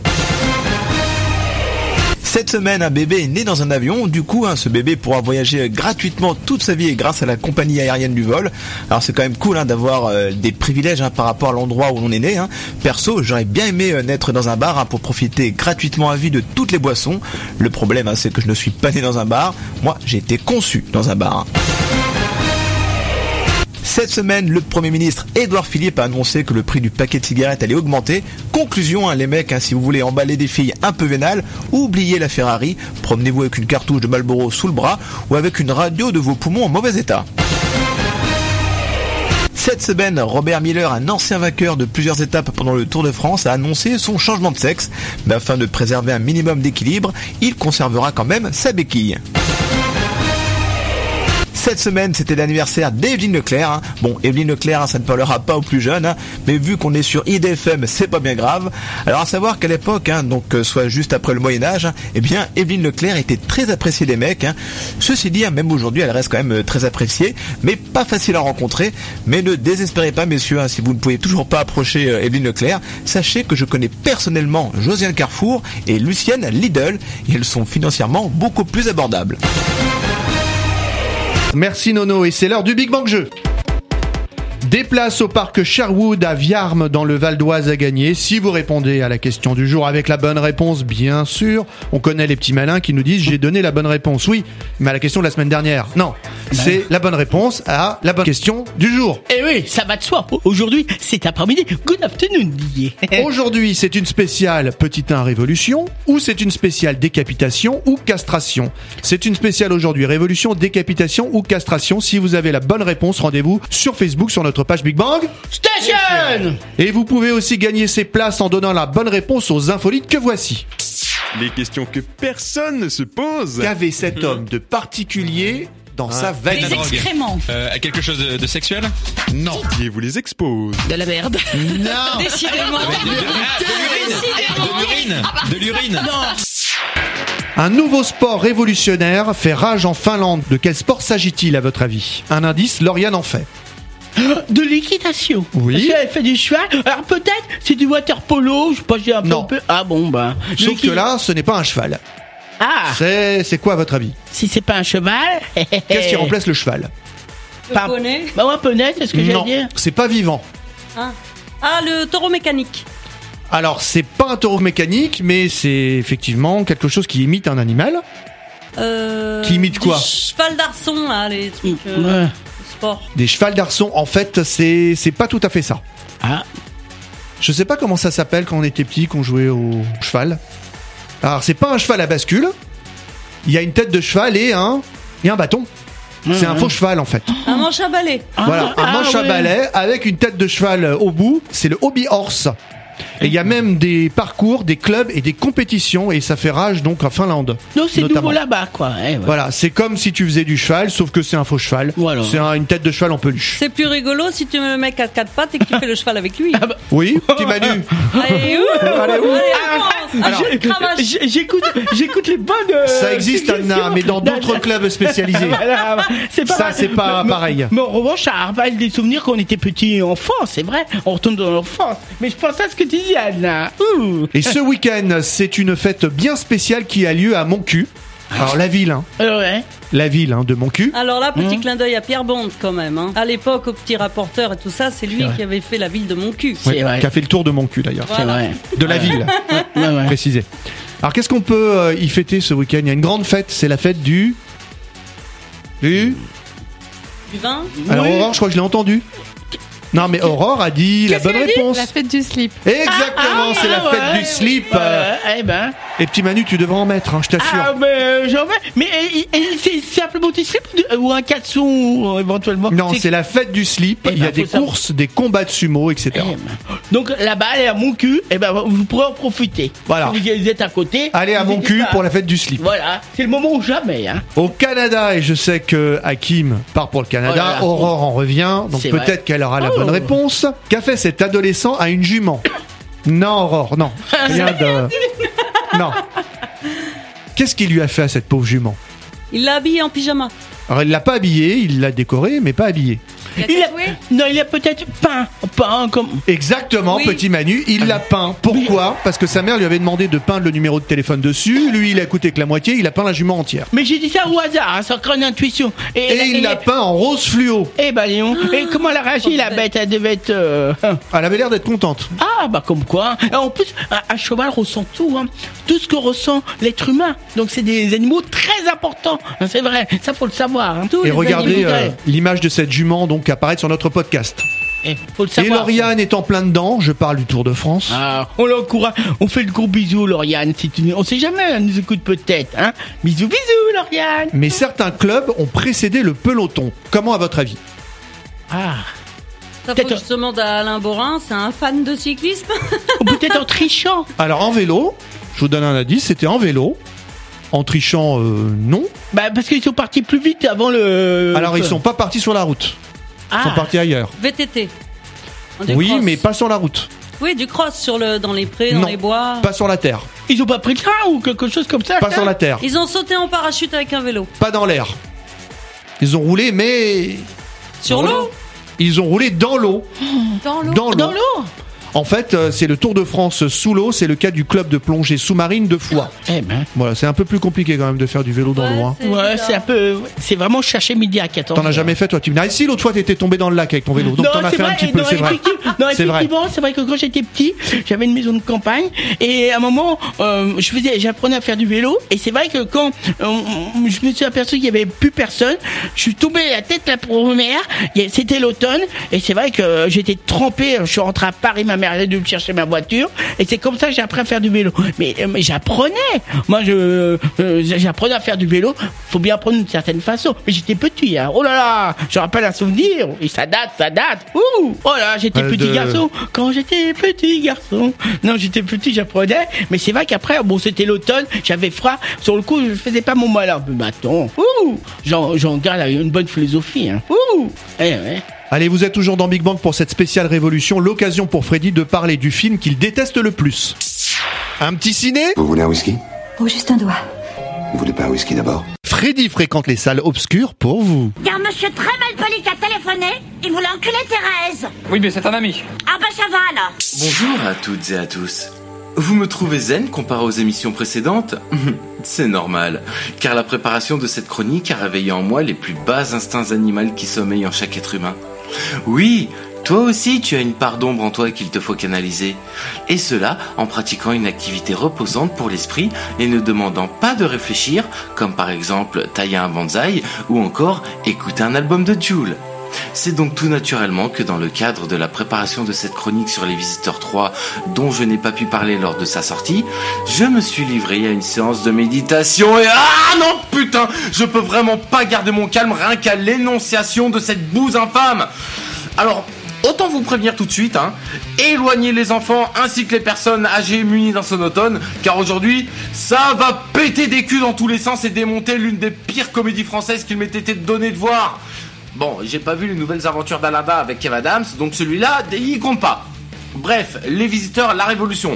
Cette semaine, un bébé est né dans un avion. Du coup, ce bébé pourra voyager gratuitement toute sa vie grâce à la compagnie aérienne du vol. Alors c'est quand même cool d'avoir des privilèges par rapport à l'endroit où l'on est né. Perso, j'aurais bien aimé naître dans un bar pour profiter gratuitement à vie de toutes les boissons. Le problème, c'est que je ne suis pas né dans un bar. Moi, j'ai été conçu dans un bar. Cette semaine, le Premier ministre Édouard Philippe a annoncé que le prix du paquet de cigarettes allait augmenter. Conclusion, les mecs, si vous voulez emballer des filles un peu vénales, oubliez la Ferrari, promenez-vous avec une cartouche de Marlboro sous le bras ou avec une radio de vos poumons en mauvais état. Cette semaine, Robert Miller, un ancien vainqueur de plusieurs étapes pendant le Tour de France, a annoncé son changement de sexe. Mais afin de préserver un minimum d'équilibre, il conservera quand même sa béquille. Cette semaine, c'était l'anniversaire d'Evelyne Leclerc. Bon, Evelyne Leclerc, ça ne parlera pas aux plus jeunes, mais vu qu'on est sur IDFM, c'est pas bien grave. Alors à savoir qu'à l'époque, donc soit juste après le Moyen-Âge, eh bien, Evelyne Leclerc était très appréciée des mecs. Ceci dit, même aujourd'hui, elle reste quand même très appréciée, mais pas facile à rencontrer. Mais ne désespérez pas, messieurs, si vous ne pouvez toujours pas approcher Evelyne Leclerc, sachez que je connais personnellement Josiane Carrefour et Lucienne Lidl, et elles sont financièrement beaucoup plus abordables. Merci Nono, et c'est l'heure du Big Bang Jeu. Des places au parc Sherwood à Viarmes dans le Val d'Oise à gagner. Si vous répondez à la question du jour avec la bonne réponse, bien sûr. On connaît les petits malins qui nous disent j'ai donné la bonne réponse. Oui, mais à la question de la semaine dernière. Non, c'est la bonne réponse à la bonne question du jour. Eh oui, ça va de soi. Aujourd'hui, c'est après-midi. Good afternoon, Didier. Aujourd'hui, c'est une spéciale Petit 1 Révolution ou c'est une spéciale décapitation ou castration. C'est une spéciale aujourd'hui Révolution, décapitation ou castration. Si vous avez la bonne réponse, rendez-vous sur Facebook sur notre page Big Bang Station. Et vous pouvez aussi gagner ces places en donnant la bonne réponse aux infolites que voici. Les questions que personne ne se pose. Qu'avait cet homme de particulier dans sa valise? Des excréments. Quelque chose de sexuel? Non. Et vous les expose. De la merde. Non. Décidément. De l'urine. Non. Un nouveau sport révolutionnaire fait rage en Finlande. De quel sport s'agit-il à votre avis? Un indice, Lauriane en fait. De l'équitation. Oui. Parce qu'elle fait du cheval. Alors peut-être c'est du water polo. Je sais pas, j'ai un Non. peu. Ah bon bah. Sauf que là, ce n'est pas un cheval. Ah. C'est quoi à votre avis? Si c'est pas un cheval. Qu'est-ce qui remplace le cheval? Le poney. Bah ouais, poney, c'est ce que j'allais Non, dire. c'est pas vivant. Ah, le taureau mécanique. Alors, c'est pas un taureau mécanique, mais c'est effectivement quelque chose qui imite un animal. Qui imite quoi? Du cheval d'arçon, là, les trucs Ouais. sport. Des chevals d'arçon. En fait, c'est pas tout à fait ça. Ah. Je sais pas comment ça s'appelle quand on était petit, qu'on jouait au cheval. Alors, c'est pas un cheval à bascule. Il y a une tête de cheval et un bâton. C'est un faux cheval en fait. Un manche à balai. Voilà, un manche à ouais. balai avec une tête de cheval au bout. C'est le hobby horse. Et il y a même des parcours, des clubs et des compétitions et ça fait rage donc en Finlande. Non, c'est notamment. nouveau là-bas, quoi. Eh, ouais. Voilà, c'est comme si tu faisais du cheval, sauf que c'est un faux cheval. Voilà. C'est une tête de cheval en peluche. C'est plus rigolo si tu mets le mec à quatre pattes et que tu fais le cheval avec lui. Oui, petit Manu. Allez, Allez, ouh. avance. Cravache. J'écoute les bonnes. Ça existe, Anna, mais dans d'autres clubs spécialisés. Voilà, c'est pas Ça, mal. c'est pas pareil. Mais en revanche, ça rappelle des souvenirs quand on était petit enfant, c'est vrai. On retourne dans l'enfance. Mais je pense à ce que tu dis, Anna. Ouh. Et ce week-end, c'est une fête bien spéciale qui a lieu à Moncu. Alors la ville, hein. Ouais. La ville de Moncu. Alors là, petit clin d'œil à Pierre Bond quand même. Hein. À l'époque, au petit rapporteur et tout ça, c'est lui qui avait fait la ville de Moncu. Ouais, qui a fait le tour de Moncu d'ailleurs. Voilà. C'est vrai. De la ville, précisé. Alors qu'est-ce qu'on peut y fêter ce week-end? Il y a une grande fête, c'est la fête du Du vin. Alors Aurore, je crois que je l'ai entendu. Non mais Aurore a dit la bonne réponse. La fête du slip. Exactement, c'est la fête du slip. Eh ben. Et petit Manu, tu devrais en mettre, hein, je t'assure. Ah, mais j'en mets. Mais c'est simplement du slip ou un caleçon éventuellement? Non, c'est la fête du slip. Eh Il y a ben, des faut courses, des combats de sumo, etc. Donc là-bas, allez à mon cul, et ben vous pourrez en profiter. Voilà. Si vous êtes à côté. Allez à vous mon n'hésitez cul pas. pour la fête du slip. Voilà, c'est le moment ou jamais. Hein. Au Canada, et je sais que Hakim part pour le Canada, Oh là là. Aurore en revient, donc C'est peut-être vrai. qu'elle aura la Oh. bonne réponse. Qu'a fait cet adolescent à une jument? Non, Aurore, non. Rien de... Non. Qu'est-ce qu'il lui a fait à cette pauvre jument? Il l'a habillé en pyjama. Alors il l'a pas habillé, il l'a décoré, mais pas habillé. Il a peut-être peint comme. Exactement, Oui. petit Manu, il l'a peint. Pourquoi? Parce que sa mère lui avait demandé de peindre le numéro de téléphone dessus. Lui, il a coûté que la moitié, il a peint la jument entière. Mais j'ai dit ça au hasard, hein, sans grande intuition. Et il l'a peint en rose fluo. Eh ben, Léon. Et comment elle a réagi, la bête? Elle devait être. Elle avait l'air d'être contente. Ah, bah, comme quoi. Et en plus, un cheval ressent tout, hein. Tout ce que ressent l'être humain. Donc, c'est des animaux très importants. Hein, c'est vrai. Ça, faut le savoir. Hein. Tous Et les regardez animaux. l'image de cette jument donc apparaître sur notre podcast. Faut le Et savoir. Lauriane est en plein dedans, je parle du Tour de France. Ah, on l'encourage. On fait le gros bisou, Lauriane. Si tu... On sait jamais, elle nous écoute peut-être. Hein. Bisous, bisous, Lauriane. Mais certains clubs ont précédé le peloton. Comment à votre avis? Ah. Ça faut que je demande à Alain Borin, c'est un fan de cyclisme. Ou peut-être en trichant. Alors en vélo, je vous donne un indice, c'était en vélo. En trichant, non. Bah, parce qu'ils sont partis plus vite avant le. Alors ils sont pas partis sur la route. Ils sont partis ailleurs. VTT. Du Oui, cross. mais pas sur la route. Oui, du cross dans les prés, dans Non, les bois. pas sur la terre. Ils ont pas pris le train ou quelque chose comme ça? Pas sur la terre. Ils ont sauté en parachute avec un vélo. Pas dans l'air. Ils ont roulé, mais... Sur l'eau. Ils ont roulé dans l'eau. Dans l'eau. Dans l'eau. En fait, c'est le Tour de France sous l'eau, c'est le cas du club de plongée sous-marine de Foix. Eh ben. Voilà, c'est un peu plus compliqué quand même de faire du vélo dans l'eau. Hein. Ouais, c'est un peu. C'est vraiment chercher midi à 14. T'en as jamais fait toi? Tu me dis, ah, si l'autre fois t'étais tombé dans le lac avec ton vélo, donc Non, t'en as c'est fait vrai, un petit peu, non, c'est vrai. Non, C'est vrai. effectivement, c'est vrai que quand j'étais petit, j'avais une maison de campagne et à un moment, j'apprenais à faire du vélo et c'est vrai que quand je me suis aperçu qu'il y avait plus personne, je suis tombé la tête la première. C'était l'automne et c'est vrai que j'étais trempé. Je suis rentré à Paris, ma mère allait de me chercher ma voiture, et c'est comme ça que j'ai appris à faire du vélo. Mais j'apprenais. Moi, j'apprenais à faire du vélo. Faut bien apprendre d'une certaine façon. Mais j'étais petit, hein. Oh là là, je rappelle un souvenir. Et ça date. Ouh, oh là, j'étais petit garçon. Quand j'étais petit garçon. Non, j'étais petit, j'apprenais. Mais c'est vrai qu'après, bon, c'était l'automne, j'avais froid. Sur le coup, je faisais pas mon malin. Mais attends, j'en garde une bonne philosophie, hein. Ouais. Allez, vous êtes toujours dans Big Bang pour cette spéciale révolution, l'occasion pour Freddy de parler du film qu'il déteste le plus. Un petit ciné ? Vous voulez un whisky ? Oh, juste un doigt. Vous voulez pas un whisky d'abord ? Freddy fréquente les salles obscures pour vous. Il y a un monsieur très mal poli qui a téléphoné. Il voulait enculer Thérèse. Oui, mais c'est un ami. Ah bah ça va alors. Bonjour à toutes et à tous. Vous me trouvez zen comparé aux émissions précédentes ? C'est normal, car la préparation de cette chronique a réveillé en moi les plus bas instincts animaux qui sommeillent en chaque être humain. Oui, toi aussi tu as une part d'ombre en toi qu'il te faut canaliser. Et cela en pratiquant une activité reposante pour l'esprit et ne demandant pas de réfléchir, comme par exemple tailler un bonsaï ou encore écouter un album de Jul. C'est donc tout naturellement que dans le cadre de la préparation de cette chronique sur Les Visiteurs 3, dont je n'ai pas pu parler lors de sa sortie, je me suis livré à une séance de méditation et... Ah non putain, je peux vraiment pas garder mon calme rien qu'à l'énonciation de cette bouse infâme. Alors... autant vous prévenir tout de suite, éloignez les enfants ainsi que les personnes âgées munies d'un sonotone, car aujourd'hui, ça va péter des culs dans tous les sens et démonter l'une des pires comédies françaises qu'il m'ait été donné de voir. Bon, j'ai pas vu les nouvelles aventures d'Aladdin avec Kev Adams, donc celui-là, il compte pas. Bref, Les Visiteurs, la Révolution.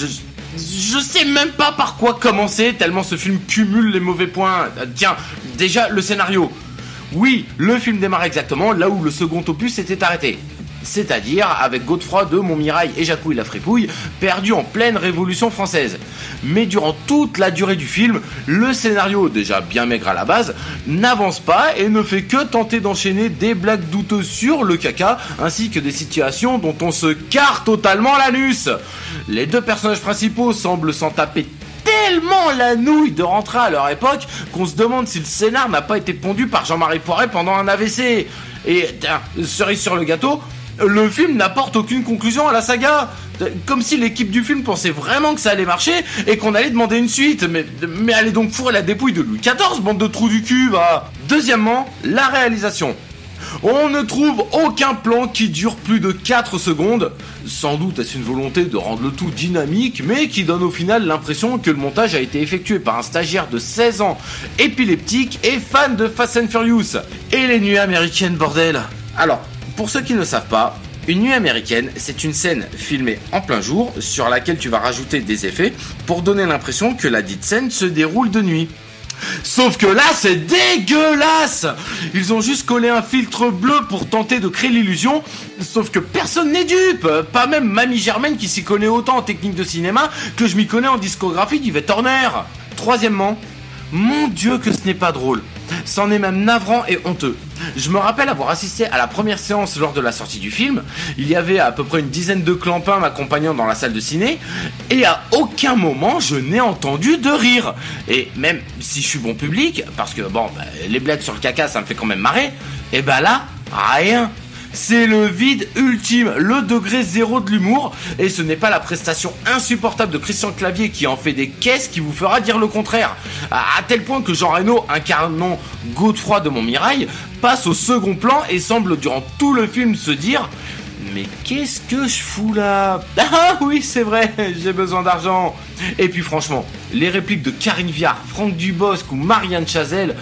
Je sais même pas par quoi commencer, tellement ce film cumule les mauvais points. Tiens, déjà, le scénario. Oui, le film démarre exactement là où le second opus s'était arrêté. C'est-à-dire avec Godefroy de Montmirail et Jacouille la Fripouille, perdus en pleine Révolution française. Mais durant toute la durée du film, le scénario, déjà bien maigre à la base, n'avance pas et ne fait que tenter d'enchaîner des blagues douteuses sur le caca, ainsi que des situations dont on se carre totalement l'anus. Les deux personnages principaux semblent s'en taper tellement la nouille de rentrer à leur époque qu'on se demande si le scénar n'a pas été pondu par Jean-Marie Poiret pendant un AVC. Et cerise sur le gâteau, le film n'apporte aucune conclusion à la saga. Comme si l'équipe du film pensait vraiment que ça allait marcher et qu'on allait demander une suite. Mais allez donc fourrer la dépouille de Louis XIV, bande de trous du cul, va. Deuxièmement, la réalisation. On ne trouve aucun plan qui dure plus de 4 secondes. Sans doute est-ce une volonté de rendre le tout dynamique, mais qui donne au final l'impression que le montage a été effectué par un stagiaire de 16 ans, épileptique et fan de Fast and Furious. Et les nuits américaines, bordel. Alors, pour ceux qui ne savent pas, une nuit américaine, c'est une scène filmée en plein jour, sur laquelle tu vas rajouter des effets, pour donner l'impression que la dite scène se déroule de nuit. Sauf que là, c'est dégueulasse! Ils ont juste collé un filtre bleu pour tenter de créer l'illusion, sauf que personne n'est dupe! Pas même Mamie Germaine qui s'y connaît autant en technique de cinéma que je m'y connais en discographie d'Yvette Horner. Troisièmement, mon Dieu que ce n'est pas drôle. C'en est même navrant et honteux. Je me rappelle avoir assisté à la première séance lors de la sortie du film. Il y avait à peu près une dizaine de clampins m'accompagnant dans la salle de ciné, et à aucun moment je n'ai entendu de rire. Et même si je suis bon public, parce que les blagues sur le caca ça me fait quand même marrer, et là, rien. C'est le vide ultime, le degré zéro de l'humour, et ce n'est pas la prestation insupportable de Christian Clavier qui en fait des caisses qui vous fera dire le contraire. À tel point que Jean Reno, incarnant Godefroy de Montmirail, passe au second plan et semble durant tout le film se dire « Mais qu'est-ce que je fous là ? Ah oui, c'est vrai, j'ai besoin d'argent !» Et puis franchement, les répliques de Karine Viard, Franck Dubosc ou Marianne Chazelle,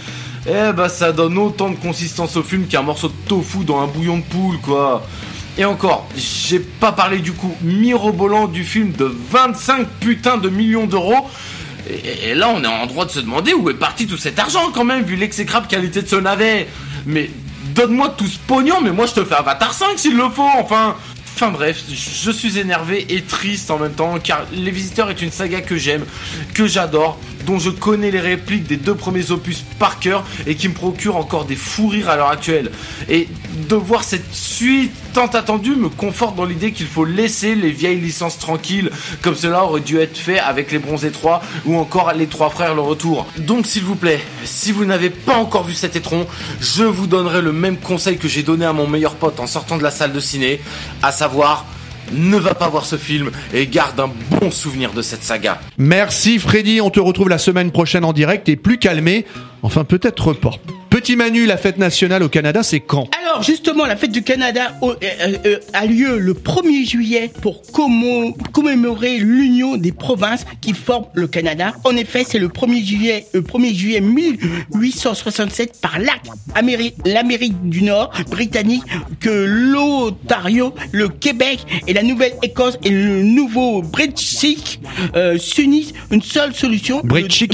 ça donne autant de consistance au film qu'un morceau de tofu dans un bouillon de poule, quoi. Et encore, j'ai pas parlé du coup mirobolant du film de 25 putains de millions d'euros. Et là, on est en droit de se demander où est parti tout cet argent quand même, vu l'exécrable qualité de ce navet. Mais donne-moi tout ce pognon, mais moi je te fais Avatar 5 s'il le faut, enfin bref, je suis énervé et triste en même temps, car Les Visiteurs est une saga que j'aime, que j'adore, dont je connais les répliques des 2 premiers opus par cœur et qui me procure encore des fous rires à l'heure actuelle. Et de voir cette suite tant attendue me conforte dans l'idée qu'il faut laisser les vieilles licences tranquilles, comme cela aurait dû être fait avec Les Bronzés 3 ou encore Les Trois Frères le retour. Donc s'il vous plaît, si vous n'avez pas encore vu cet étron, je vous donnerai le même conseil que j'ai donné à mon meilleur pote en sortant de la salle de ciné, à savoir, ne va pas voir ce film et garde un bon souvenir de cette saga. Merci Freddy, on te retrouve la semaine prochaine en direct et plus calmé. Enfin, peut-être pas. Petit Manu, la fête nationale au Canada, c'est quand ? Alors justement, la fête du Canada a lieu le 1er juillet pour commémorer l'union des provinces qui forment le Canada. En effet, c'est le 1er juillet 1867 par l'Amérique du Nord britannique que l'Ontario, le Québec et la Nouvelle-Écosse et le Nouveau-Brunswick s'unissent une seule solution. Brunswick,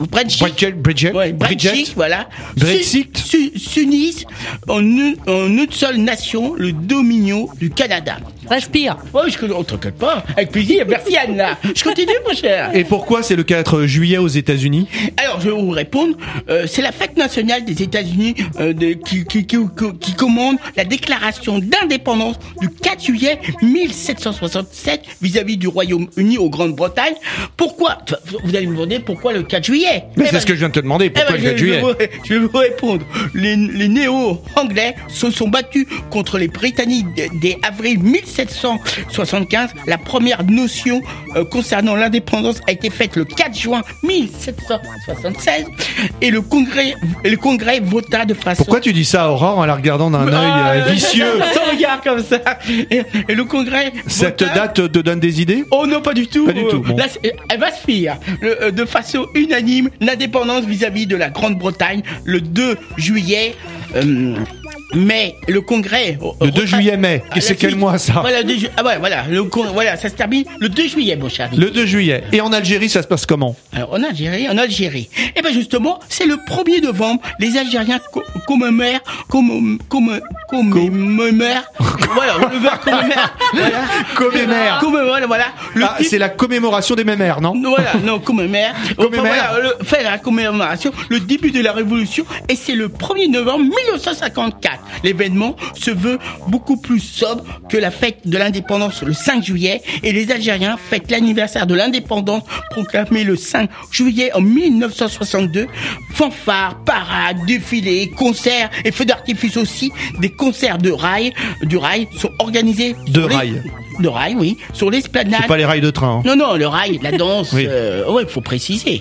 voilà. Brexit. S'unissent en une seule nation, le Dominion du Canada. Respire. Oh, t'inquiète pas. Avec plaisir. Merci Anna. Je continue, mon cher. Et pourquoi c'est le 4 juillet aux États-Unis ? Alors, je vais vous répondre. C'est la fête nationale des États-Unis qui commande la déclaration d'indépendance du 4 juillet 1767 vis-à-vis du Royaume-Uni aux Grande-Bretagne. Pourquoi ? Vous allez me demander pourquoi le 4 juillet ? Mais c'est ce que je viens de te demander. Pourquoi le 4 juillet ? Je vais vous répondre. Les néo-anglais se sont battus contre les Britanniques dès avril 1775. La première notion concernant l'indépendance a été faite le 4 juin 1776 et le Congrès vota de façon... Pourquoi tu dis ça, Aurore, en la regardant d'un œil vicieux ? Ça regarde comme ça. Et le Congrès... Cette date te donne des idées ? Oh non, pas du tout. Pas du tout. Bon. Là, elle va se faire de façon unanime l'indépendance vis-à-vis de la Grande-Bretagne le 2 juillet. Mais le Congrès... Le 2 juillet mai. C'est quel mois ça ? Voilà, voilà, ça se termine le 2 juillet, mon cher. Le 2 juillet. Et en Algérie, ça se passe comment ? Alors, en Algérie. Eh ben justement, c'est le 1er novembre. Les Algériens commémorent. C'est la commémoration des mémères, non ? Commémore. Fait la commémoration, le début de la Révolution, et c'est le 1er novembre 1954. L'événement se veut beaucoup plus sobre que la fête de l'indépendance le 5 juillet, et les Algériens fêtent l'anniversaire de l'indépendance proclamé le 5 juillet en 1962. Fanfares, parades, défilés, concerts et feux d'artifice aussi. Des concerts du rail sont organisés. De rail, oui, sur l'esplanade. C'est pas les rails de train. Hein. Non, le rail, la danse. Oui. Faut préciser.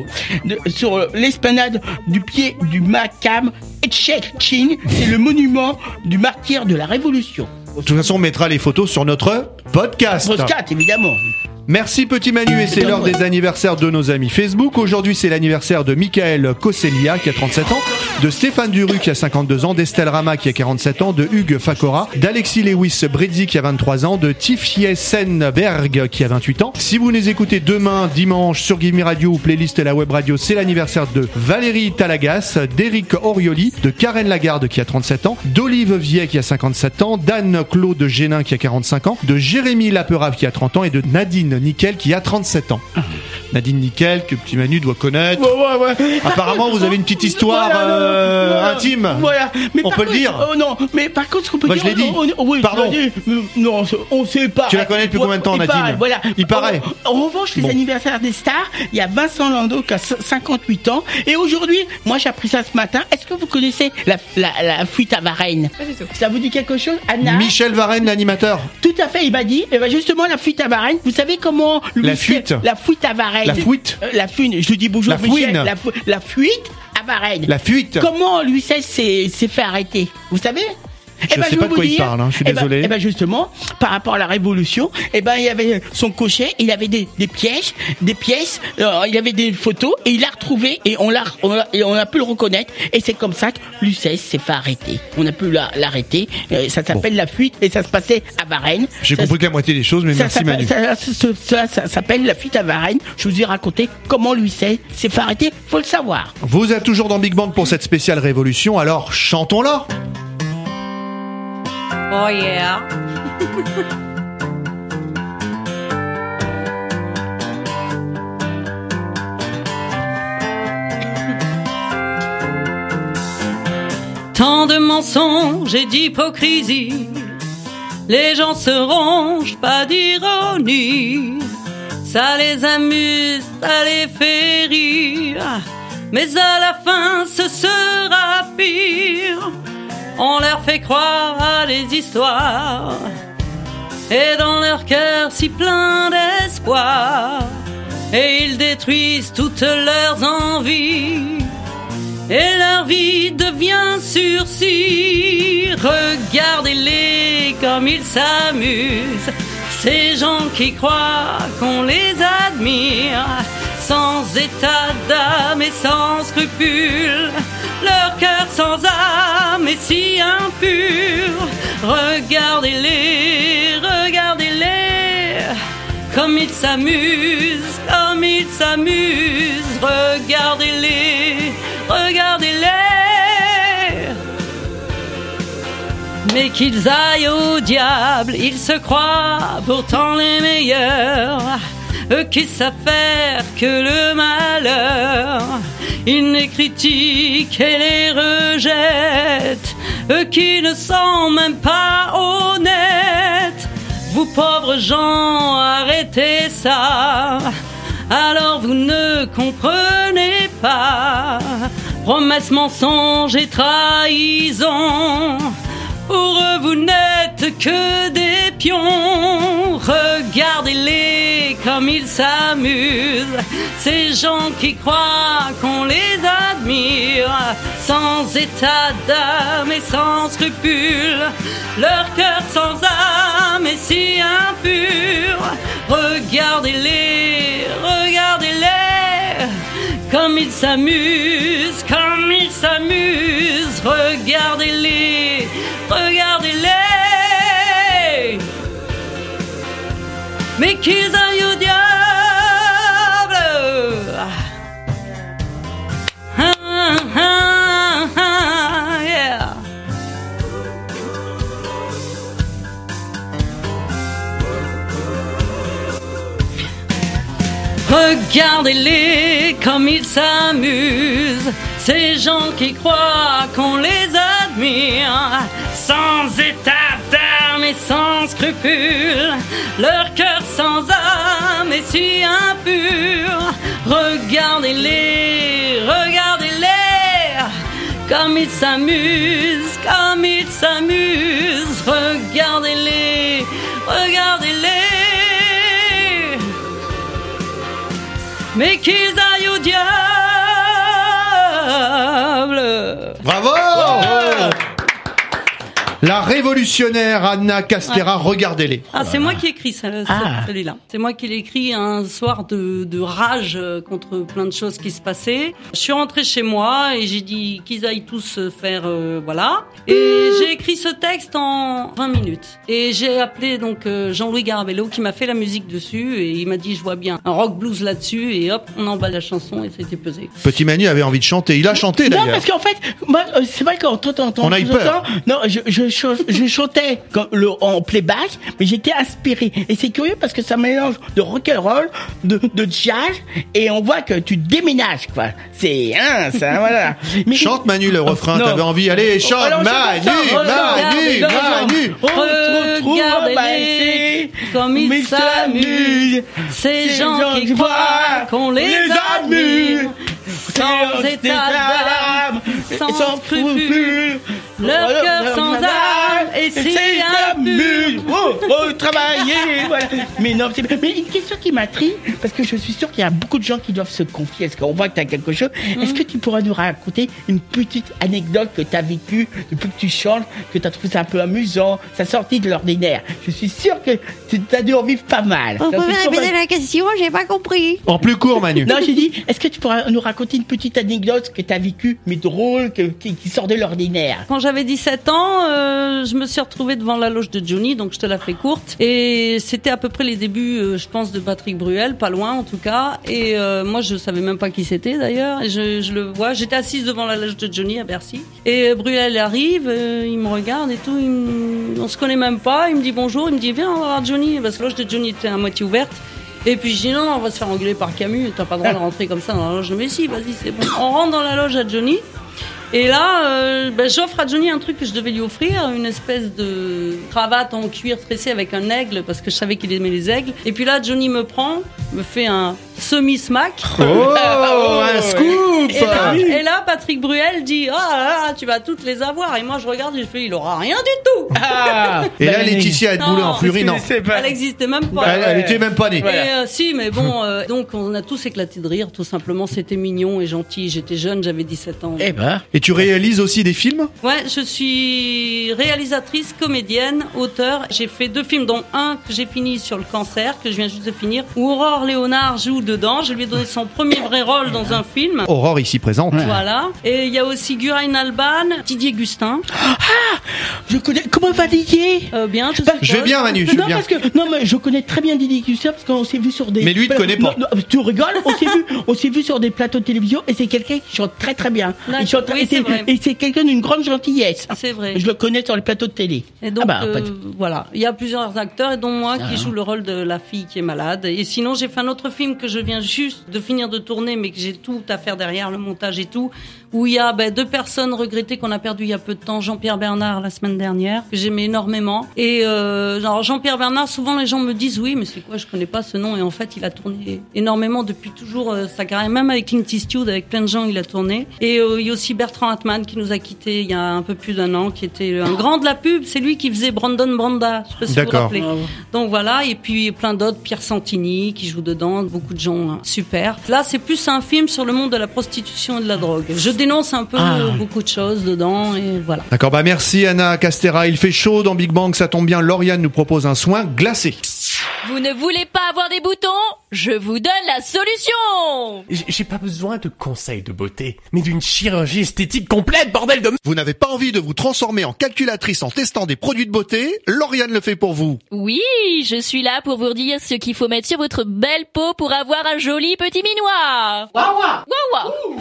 Sur l'esplanade du pied du Makam Etchekching, c'est le monument du martyr de la Révolution. De toute façon, on mettra les photos sur notre podcast. Évidemment. Merci Petit Manu, et c'est l'heure des anniversaires de nos amis Facebook. Aujourd'hui, c'est l'anniversaire de Michael Koselia qui a 37 ans, de Stéphane Duru qui a 52 ans, d'Estelle Rama qui a 47 ans, de Hugues Fakora, d'Alexis Lewis Bredzi qui a 23 ans, de Tifiesenberg qui a 28 ans. Si vous les écoutez demain, dimanche, sur Give Me Radio ou playlist la web radio, c'est l'anniversaire de Valérie Talagas, d'Éric Orioli, de Karen Lagarde qui a 37 ans, d'Olive Viet qui a 57 ans, d'Anne-Claude Génin qui a 45 ans, de Jérémy Laperave qui a 30 ans et de Nadine Nickel qui a 37 ans. Nadine Nickel, que Petit Manu doit connaître. Ouais. Apparemment, vous avez une petite histoire intime. Voilà. Mais on peut le dire. Non, mais par contre, ce qu'on peut dire... je l'ai dit. Oui, pardon. Non, on sait pas. Tu la connais depuis combien de temps, Nadine ? Il paraît. En revanche, les anniversaires des stars, il y a Vincent Landau qui a 58 ans. Et aujourd'hui, moi j'ai appris ça ce matin. Est-ce que vous connaissez la fuite à Varennes ? Pas du tout. Ça vous dit quelque chose, Anna ? Michel Varenne, l'animateur. Tout à fait, il m'a dit. Et ben justement, la fuite à Varennes, vous savez comment... La fuite à Varennes. La fuite. La fuite. Je dis bonjour, la Michel. Fouine. La fuite à Varennes. La fuite. Comment Louis XVI s'est fait arrêter ? Vous savez ? Je sais pas de quoi il parle, je suis désolé. Et ben justement, par rapport à la Révolution, il y avait son cocher, il avait des pièces, il avait des photos, et il l'a retrouvé, et on a pu le reconnaître, et c'est comme ça que l'UCS s'est fait arrêter. On a pu l'arrêter, ça s'appelle la fuite, et ça se passait à Varennes. J'ai compris que la moitié des choses, mais merci Manu. Ça s'appelle la fuite à Varennes. Je vous ai raconté comment l'UCS s'est fait arrêter, faut le savoir. Vous êtes toujours dans Big Bang pour cette spéciale Révolution, alors chantons-la. Oh yeah. Tant de mensonges et d'hypocrisie, les gens se rongent, pas d'ironie. Ça les amuse, ça les fait rire, mais à la fin ce sera pire. On leur fait croire à des histoires et dans leur cœur si plein d'espoir. Et ils détruisent toutes leurs envies, et leur vie devient sursis. Regardez-les comme ils s'amusent, ces gens qui croient qu'on les admire, sans état d'âme et sans scrupules, leur cœur sans âme et si impur. Regardez-les, regardez-les, comme ils s'amusent, comme ils s'amusent. Regardez-les, regardez-les. Mais qu'ils aillent au diable, ils se croient pourtant les meilleurs. Eux qui savent faire que le malheur, ils les critiquent et les rejettent. Eux qui ne sont même pas honnêtes. Vous pauvres gens, arrêtez ça. Alors vous ne comprenez pas. Promesses, mensonges et trahison. Pour eux vous n'êtes que des pions. Regardez-les comme ils s'amusent, ces gens qui croient qu'on les admire, sans état d'âme et sans scrupules, leur cœur sans âme et si impur. Regardez-les, regardez-les, comme ils s'amusent, comme ils s'amusent. Regardez-les, regardez-les. Mais qu'ils aillent au diable. Yeah. Regardez-les comme ils s'amusent, ces gens qui croient qu'on les admire, sans état d'âme et sans scrupules, leur cœur sans âme et si impur. Regardez-les, regardez-les, comme ils s'amusent, comme ils s'amusent. Regardez-les, regardez-les. Mais qu'ils aillent au diable. Bravo! La révolutionnaire Anna Castera, regardez-les. Ah, c'est moi qui ai écrit celui-là. C'est moi qui l'ai écrit un soir de rage contre plein de choses qui se passaient. Je suis rentrée chez moi et j'ai dit qu'ils aillent tous faire voilà. Et j'ai écrit ce texte en 20 minutes. Et j'ai appelé donc Jean-Louis Garabello qui m'a fait la musique dessus et il m'a dit je vois bien un rock blues là-dessus et hop, on emballe la chanson et c'était pesé. Petit Manu avait envie de chanter. Il a chanté d'ailleurs. Non, parce qu'en fait, moi, c'est vrai qu'en temps, on a eu peur. Non, je chantais en playback, mais j'étais inspiré. Et c'est curieux parce que ça mélange de rock'n'roll, de jazz, et on voit que tu déménages, quoi. C'est, ça, voilà. Mais chante Manu le refrain, t'avais envie, allez, chante alors, Manu. Regardez-les comme ils s'amusent, ces gens qui croient qu'on les admire, sans état d'âme, sans scrupules, leur cœur sans âme et si impur. Travailler, voilà. Mais non, mais une question qui m'intrigue, parce que je suis sûr qu'il y a beaucoup de gens qui doivent se confier. Est-ce qu'on voit que tu as quelque chose? Est-ce que tu pourras nous raconter une petite anecdote que tu as vécue depuis que tu chantes, que tu as trouvé ça un peu amusant, ça sortit de l'ordinaire? Je suis sûr que tu as dû en vivre pas mal. Vous pouvez répéter la question, j'ai pas compris. En plus court, Manu. Non, j'ai dit, est-ce que tu pourras nous raconter une petite anecdote que tu as vécue, mais drôle, qui sort de l'ordinaire? Quand j'avais 17 ans, je me suis retrouvée devant la loge de Johnny, donc je te la fais courte. Et c'était à peu près les débuts, je pense, de Patrick Bruel, pas loin en tout cas. Et moi, je savais même pas qui c'était d'ailleurs. Et je le vois, j'étais assise devant la loge de Johnny à Bercy. Et Bruel arrive, il me regarde et tout, on se connaît même pas. Il me dit bonjour, il me dit viens, on va voir Johnny, parce que la loge de Johnny était à moitié ouverte. Et puis je dis non, on va se faire engueuler par Camus, t'as pas le droit de rentrer comme ça dans la loge. Mais si, vas-y, c'est bon. On rentre dans la loge à Johnny. Et là, j'offre à Johnny un truc que je devais lui offrir, une espèce de cravate en cuir tressé avec un aigle, parce que je savais qu'il aimait les aigles. Et puis là, Johnny me prend, me fait un semi-smack. Oh, un scoop. Et là, Patrick Bruel dit, ah, tu vas toutes les avoir. Et moi, je regarde et je fais, il aura rien du tout. Et là, Laetitia est boulée en furie, non. Elle existait même pas. Elle était même pas née. Si, mais bon, donc on a tous éclaté de rire, tout simplement. C'était mignon et gentil. J'étais jeune, j'avais 17 ans. Et tu réalises aussi des films? Ouais, je suis réalisatrice, comédienne, auteur. J'ai fait 2 films, dont un que j'ai fini sur le cancer, que je viens juste de finir, où Aurore Léonard joue dedans. Je lui ai donné son premier vrai rôle dans un film. Aurore ici présente. Voilà. Et il y a aussi Gurain Alban, Didier Gustin. Je connais. Comment va Didier? Bien, je vais bien, Manu, je vais bien. Non, mais je connais très bien Didier Gustin parce qu'on s'est vu sur des. Mais lui, il te connaît pas. Non, tu rigoles? On s'est vu sur des plateaux de télévision et c'est quelqu'un qui chante très très bien. Il chante et c'est quelqu'un d'une grande gentillesse. C'est vrai. Je le connais sur les plateaux de télé. Et donc, voilà. Il y a plusieurs acteurs et dont moi qui joue le rôle de la fille qui est malade. Et sinon, j'ai fait un autre film que je viens juste de finir de tourner, mais que j'ai tout à faire derrière, le montage et tout, où il y a 2 personnes regrettées qu'on a perdues il y a peu de temps. Jean-Pierre Bernard la semaine dernière, que j'aimais énormément. Et genre Jean-Pierre Bernard, souvent les gens me disent oui, mais c'est quoi, je connais pas ce nom. Et en fait, il a tourné énormément depuis toujours sa carrière, même avec Clint Eastwood, avec plein de gens, il a tourné. Et il y a aussi Bertrand Hattmann qui nous a quittés il y a un peu plus d'1 an, qui était un grand de la pub. C'est lui qui faisait Brandon Branda. Je sais pas si vous vous rappelez. Donc voilà. Et puis plein d'autres, Pierre Santini qui joue dedans, beaucoup de gens super. Là, c'est plus un film sur le monde de la prostitution et de la drogue. Je dénonce un peu beaucoup de choses dedans et voilà. D'accord, merci Anna Castera. Il fait chaud dans Big Bang, ça tombe bien. Lauriane nous propose un soin glacé. Vous ne voulez pas avoir des boutons? Je vous donne la solution! J'ai pas besoin de conseils de beauté, mais d'une chirurgie esthétique complète, bordel de... Vous n'avez pas envie de vous transformer en calculatrice en testant des produits de beauté? Lauriane le fait pour vous. Oui, je suis là pour vous dire ce qu'il faut mettre sur votre belle peau pour avoir un joli petit minois. Waouh! Waouh!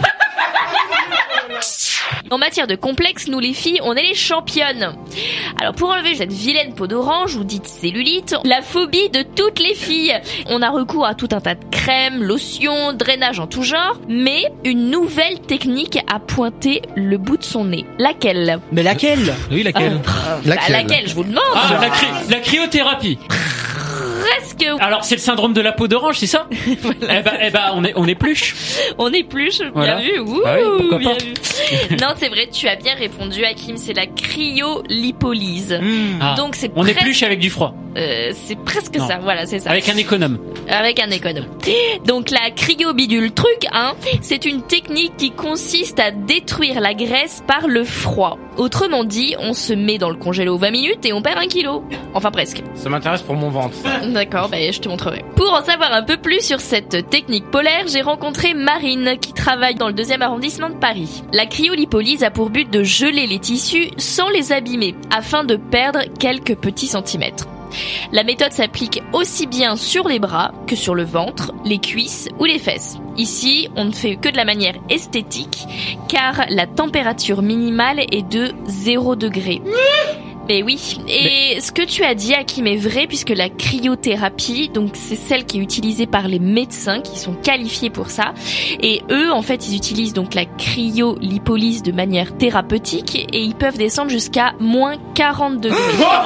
En matière de complexe, nous les filles, on est les championnes. Alors pour enlever cette vilaine peau d'orange ou dite cellulite, la phobie de toutes les filles, on a recours à tout un tas de crèmes, lotions, drainage en tout genre, mais une nouvelle technique a pointé le bout de son nez. Laquelle? Mais laquelle? Oui, laquelle? Laquelle, je vous demande. La cryothérapie. Presque. Alors c'est le syndrome de la peau d'orange, c'est ça? Voilà, on épluche. On épluche, bien voilà. Vu. Ouh, oui, pourquoi bien pas. Vu. Non, c'est vrai, tu as bien répondu, Hakim, c'est la cryolipolyse. Donc c'est on épluche avec du froid. C'est presque ça, voilà, c'est ça. Avec un économe. Avec un économe. Donc la cryobidule truc, c'est une technique qui consiste à détruire la graisse par le froid. Autrement dit, on se met dans le congélo 20 minutes et on perd 1 kilo. Enfin presque. Ça m'intéresse pour mon ventre. D'accord, je te montrerai. Pour en savoir un peu plus sur cette technique polaire, j'ai rencontré Marine qui travaille dans le 2e arrondissement de Paris. La cryolipolyse a pour but de geler les tissus sans les abîmer, afin de perdre quelques petits centimètres. La méthode s'applique aussi bien sur les bras que sur le ventre, les cuisses ou les fesses. Ici, on ne fait que de la manière esthétique, car la température minimale est de 0 degré. Mais oui, et ce que tu as dit, Hakim, est vrai, puisque la cryothérapie, donc c'est celle qui est utilisée par les médecins qui sont qualifiés pour ça, et eux, en fait, ils utilisent donc la cryolipolyse de manière thérapeutique, et ils peuvent descendre jusqu'à moins 40 degrés.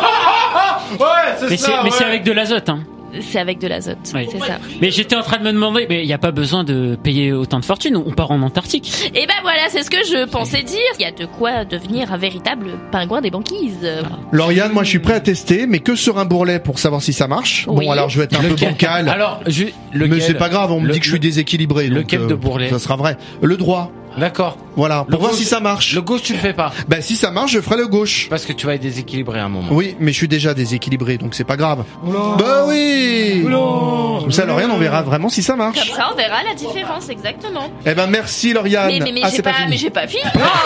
Mais c'est avec de l'azote, C'est avec de l'azote, oui. C'est ça. Mais j'étais en train de me demander, mais il n'y a pas besoin de payer autant de fortune, on part en Antarctique. Et voilà, c'est ce que je pensais dire. Il y a de quoi devenir un véritable pingouin des banquises. Lauriane, moi je suis prêt à tester, mais que sur un bourrelet pour savoir si ça marche. Oui. Bon, alors je vais être un peu bancal. Alors, mais c'est pas grave, on me dit que je suis déséquilibré. Lequel de bourrelet? Ça sera vrai. Le droit. D'accord. Voilà, pour voir si ça marche. Le gauche, tu le fais pas. Si ça marche, je ferai le gauche. Parce que tu vas être déséquilibré à un moment. Oui, mais je suis déjà déséquilibré, donc c'est pas grave. Oui. Comme ça, Lauriane, on verra vraiment si ça marche. Comme ça, on verra la différence, exactement. Merci, Lauriane. Mais j'ai pas fini. J'ai pas fini.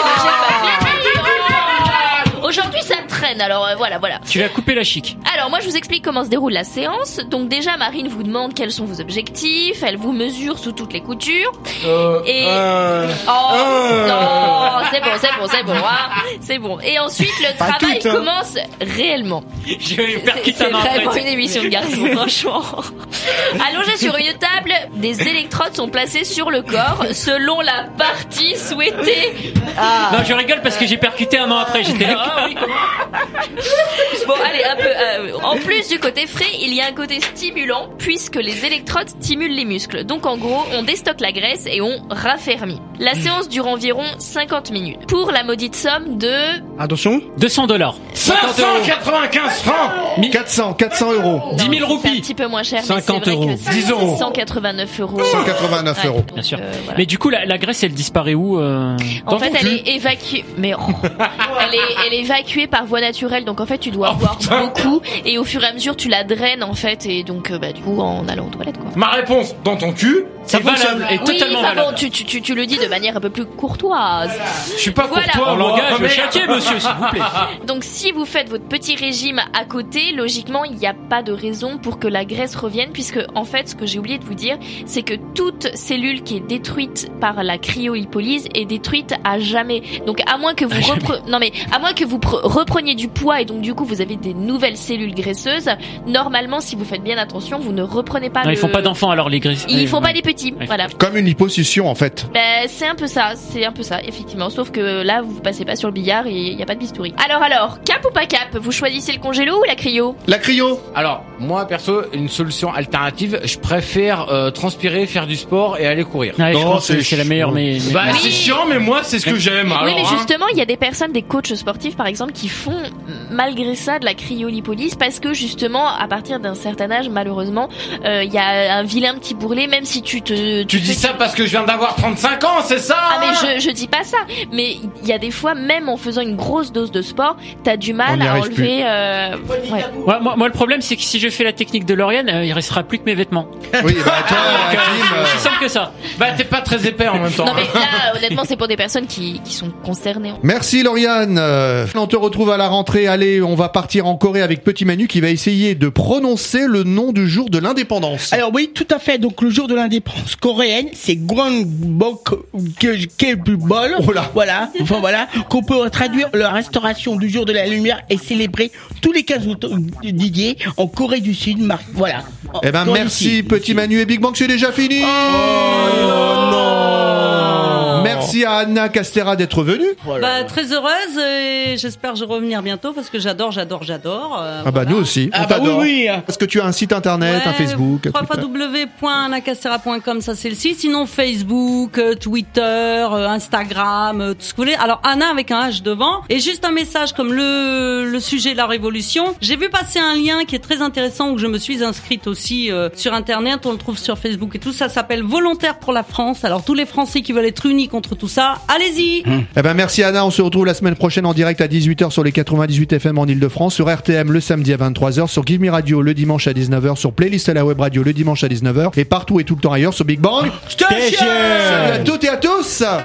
Aujourd'hui, ça traîne, alors voilà. Tu vas couper la chic. Alors, moi, je vous explique comment se déroule la séance. Donc, déjà, Marine vous demande quels sont vos objectifs. Elle vous mesure sous toutes les coutures. Non, c'est bon. C'est bon. Et ensuite, le travail commence réellement. Je vais percuter C'est ta main. vraiment une émission de garçon, franchement. Allongé sur une table, des électrodes sont placées sur le corps selon la partie souhaitée. Non, je rigole parce que j'ai percuté un an après. J'étais là. Ah oui, comment? Bon, allez, un peu. En plus du côté frais, il y a un côté stimulant puisque les électrodes stimulent les muscles. Donc en gros, on déstocke la graisse et on raffermit. La séance dure environ 50 minutes. Pour la maudite somme de... Attention. $200. 595 francs. 400 euros. 10 000 C'est un roupies. petit peu moins cher. 50 mais c'est vrai euros. que 10 euros. 189 euros. 189 Ouais. euros. Bien sûr. Voilà. Mais du coup, la graisse, elle disparaît où En dans fait, ton elle cul est évacuée. Mais elle est évacuée par voie naturelle. Donc en fait, tu dois boire beaucoup et au fur et à mesure, tu la draines en fait. Et donc, du coup, en allant aux toilettes, quoi. Ma réponse, dans ton cul, ça fonctionne. valable et Oui, totalement enfin valable. bon, tu le dis de manière un peu plus courtoise. Je suis pas Voilà. courtois, En moi. langage Mais- châtié, monsieur, s'il vous plaît. Donc si vous faites votre petit régime à côté, logiquement, il n'y a pas de raison pour que la graisse revienne, puisque en fait, ce que j'ai oublié de vous dire, c'est que toute cellule qui est détruite par la cryolipolyse est détruite à jamais. Donc à moins que vous repreniez du poids et donc du coup vous avez des nouvelles cellules graisseuses, normalement, si vous faites bien attention, vous ne reprenez pas Non, ils font pas d'enfants alors les graisses. Ils font pas des petits, Ouais. voilà. Comme une liposuction en fait. Ben, c'est un peu ça, effectivement. Sauf que là, vous passez pas sur le billard et il y a pas de bistouri. Alors, cap ou pas cap? Vous choisissez le congélo ou la cryo? La cryo. Alors, moi, perso, une solution alternative, je préfère transpirer, faire du sport et aller courir. Ouais, je pense que c'est la meilleure, mais... Bah, Oui. c'est chiant, mais moi, c'est ce que j'aime. Oui, Alors, mais hein. justement, il y a des personnes, des coachs sportifs par exemple, qui font malgré ça de la cryolipolyse parce que justement, à partir d'un certain âge, malheureusement, il y a un vilain petit bourrelet, même si tu dis ça parce que je viens d'avoir 35 ans, c'est ça? Ah mais je dis pas ça, mais il y a des fois, même en faisant une grosse dose de sport, t'as du On mal n'y à arrive enlever. Ouais. Ouais, moi, le problème, c'est que si je fais la technique de Lauriane, il restera plus que mes vêtements. Oui, bah toi, Donc, Hakim, c'est simple que ça. Bah, t'es pas très épais en même temps. Non mais là, honnêtement, c'est pour des personnes qui sont concernées. Merci Lauriane. On te retrouve à la rentrée. Allez, on va partir en Corée avec Petit Manu qui va essayer de prononcer le nom du jour de l'indépendance. Alors oui, tout à fait. Donc le jour de l'indépendance coréenne, c'est Gwangbok Bol. Voilà. Enfin voilà, qu'on peut traduire la restauration du jour de la lumière est célébrée tous les 15 août Didier en Corée du Sud. Voilà. Eh ben merci Petit Manu et Big Bang, c'est déjà fini. Merci à Anna Castera d'être venue. Bah, très heureuse et j'espère que je vais revenir bientôt parce que j'adore. Ah bah nous aussi. Ah on bah t'adore. oui. Est-ce que tu as un site internet, un Facebook, un Twitter www.annacastera.com, ça c'est le site. Sinon Facebook, Twitter, Instagram, tout ce que vous voulez. Alors Anna avec un H devant et juste un message comme le sujet de la révolution. J'ai vu passer un lien qui est très intéressant où je me suis inscrite aussi sur internet. On le trouve sur Facebook et tout. Ça s'appelle Volontaires pour la France. Alors tous les Français qui veulent être unis contre tout ça, allez-y. Eh ben merci Anna, on se retrouve la semaine prochaine en direct à 18h sur les 98 FM en Ile-de-France, sur RTM le samedi à 23h, sur Give Me Radio le dimanche à 19h, sur Playlist à la web radio le dimanche à 19h et partout et tout le temps ailleurs sur Big Bang Station. Salut à toutes et à tous.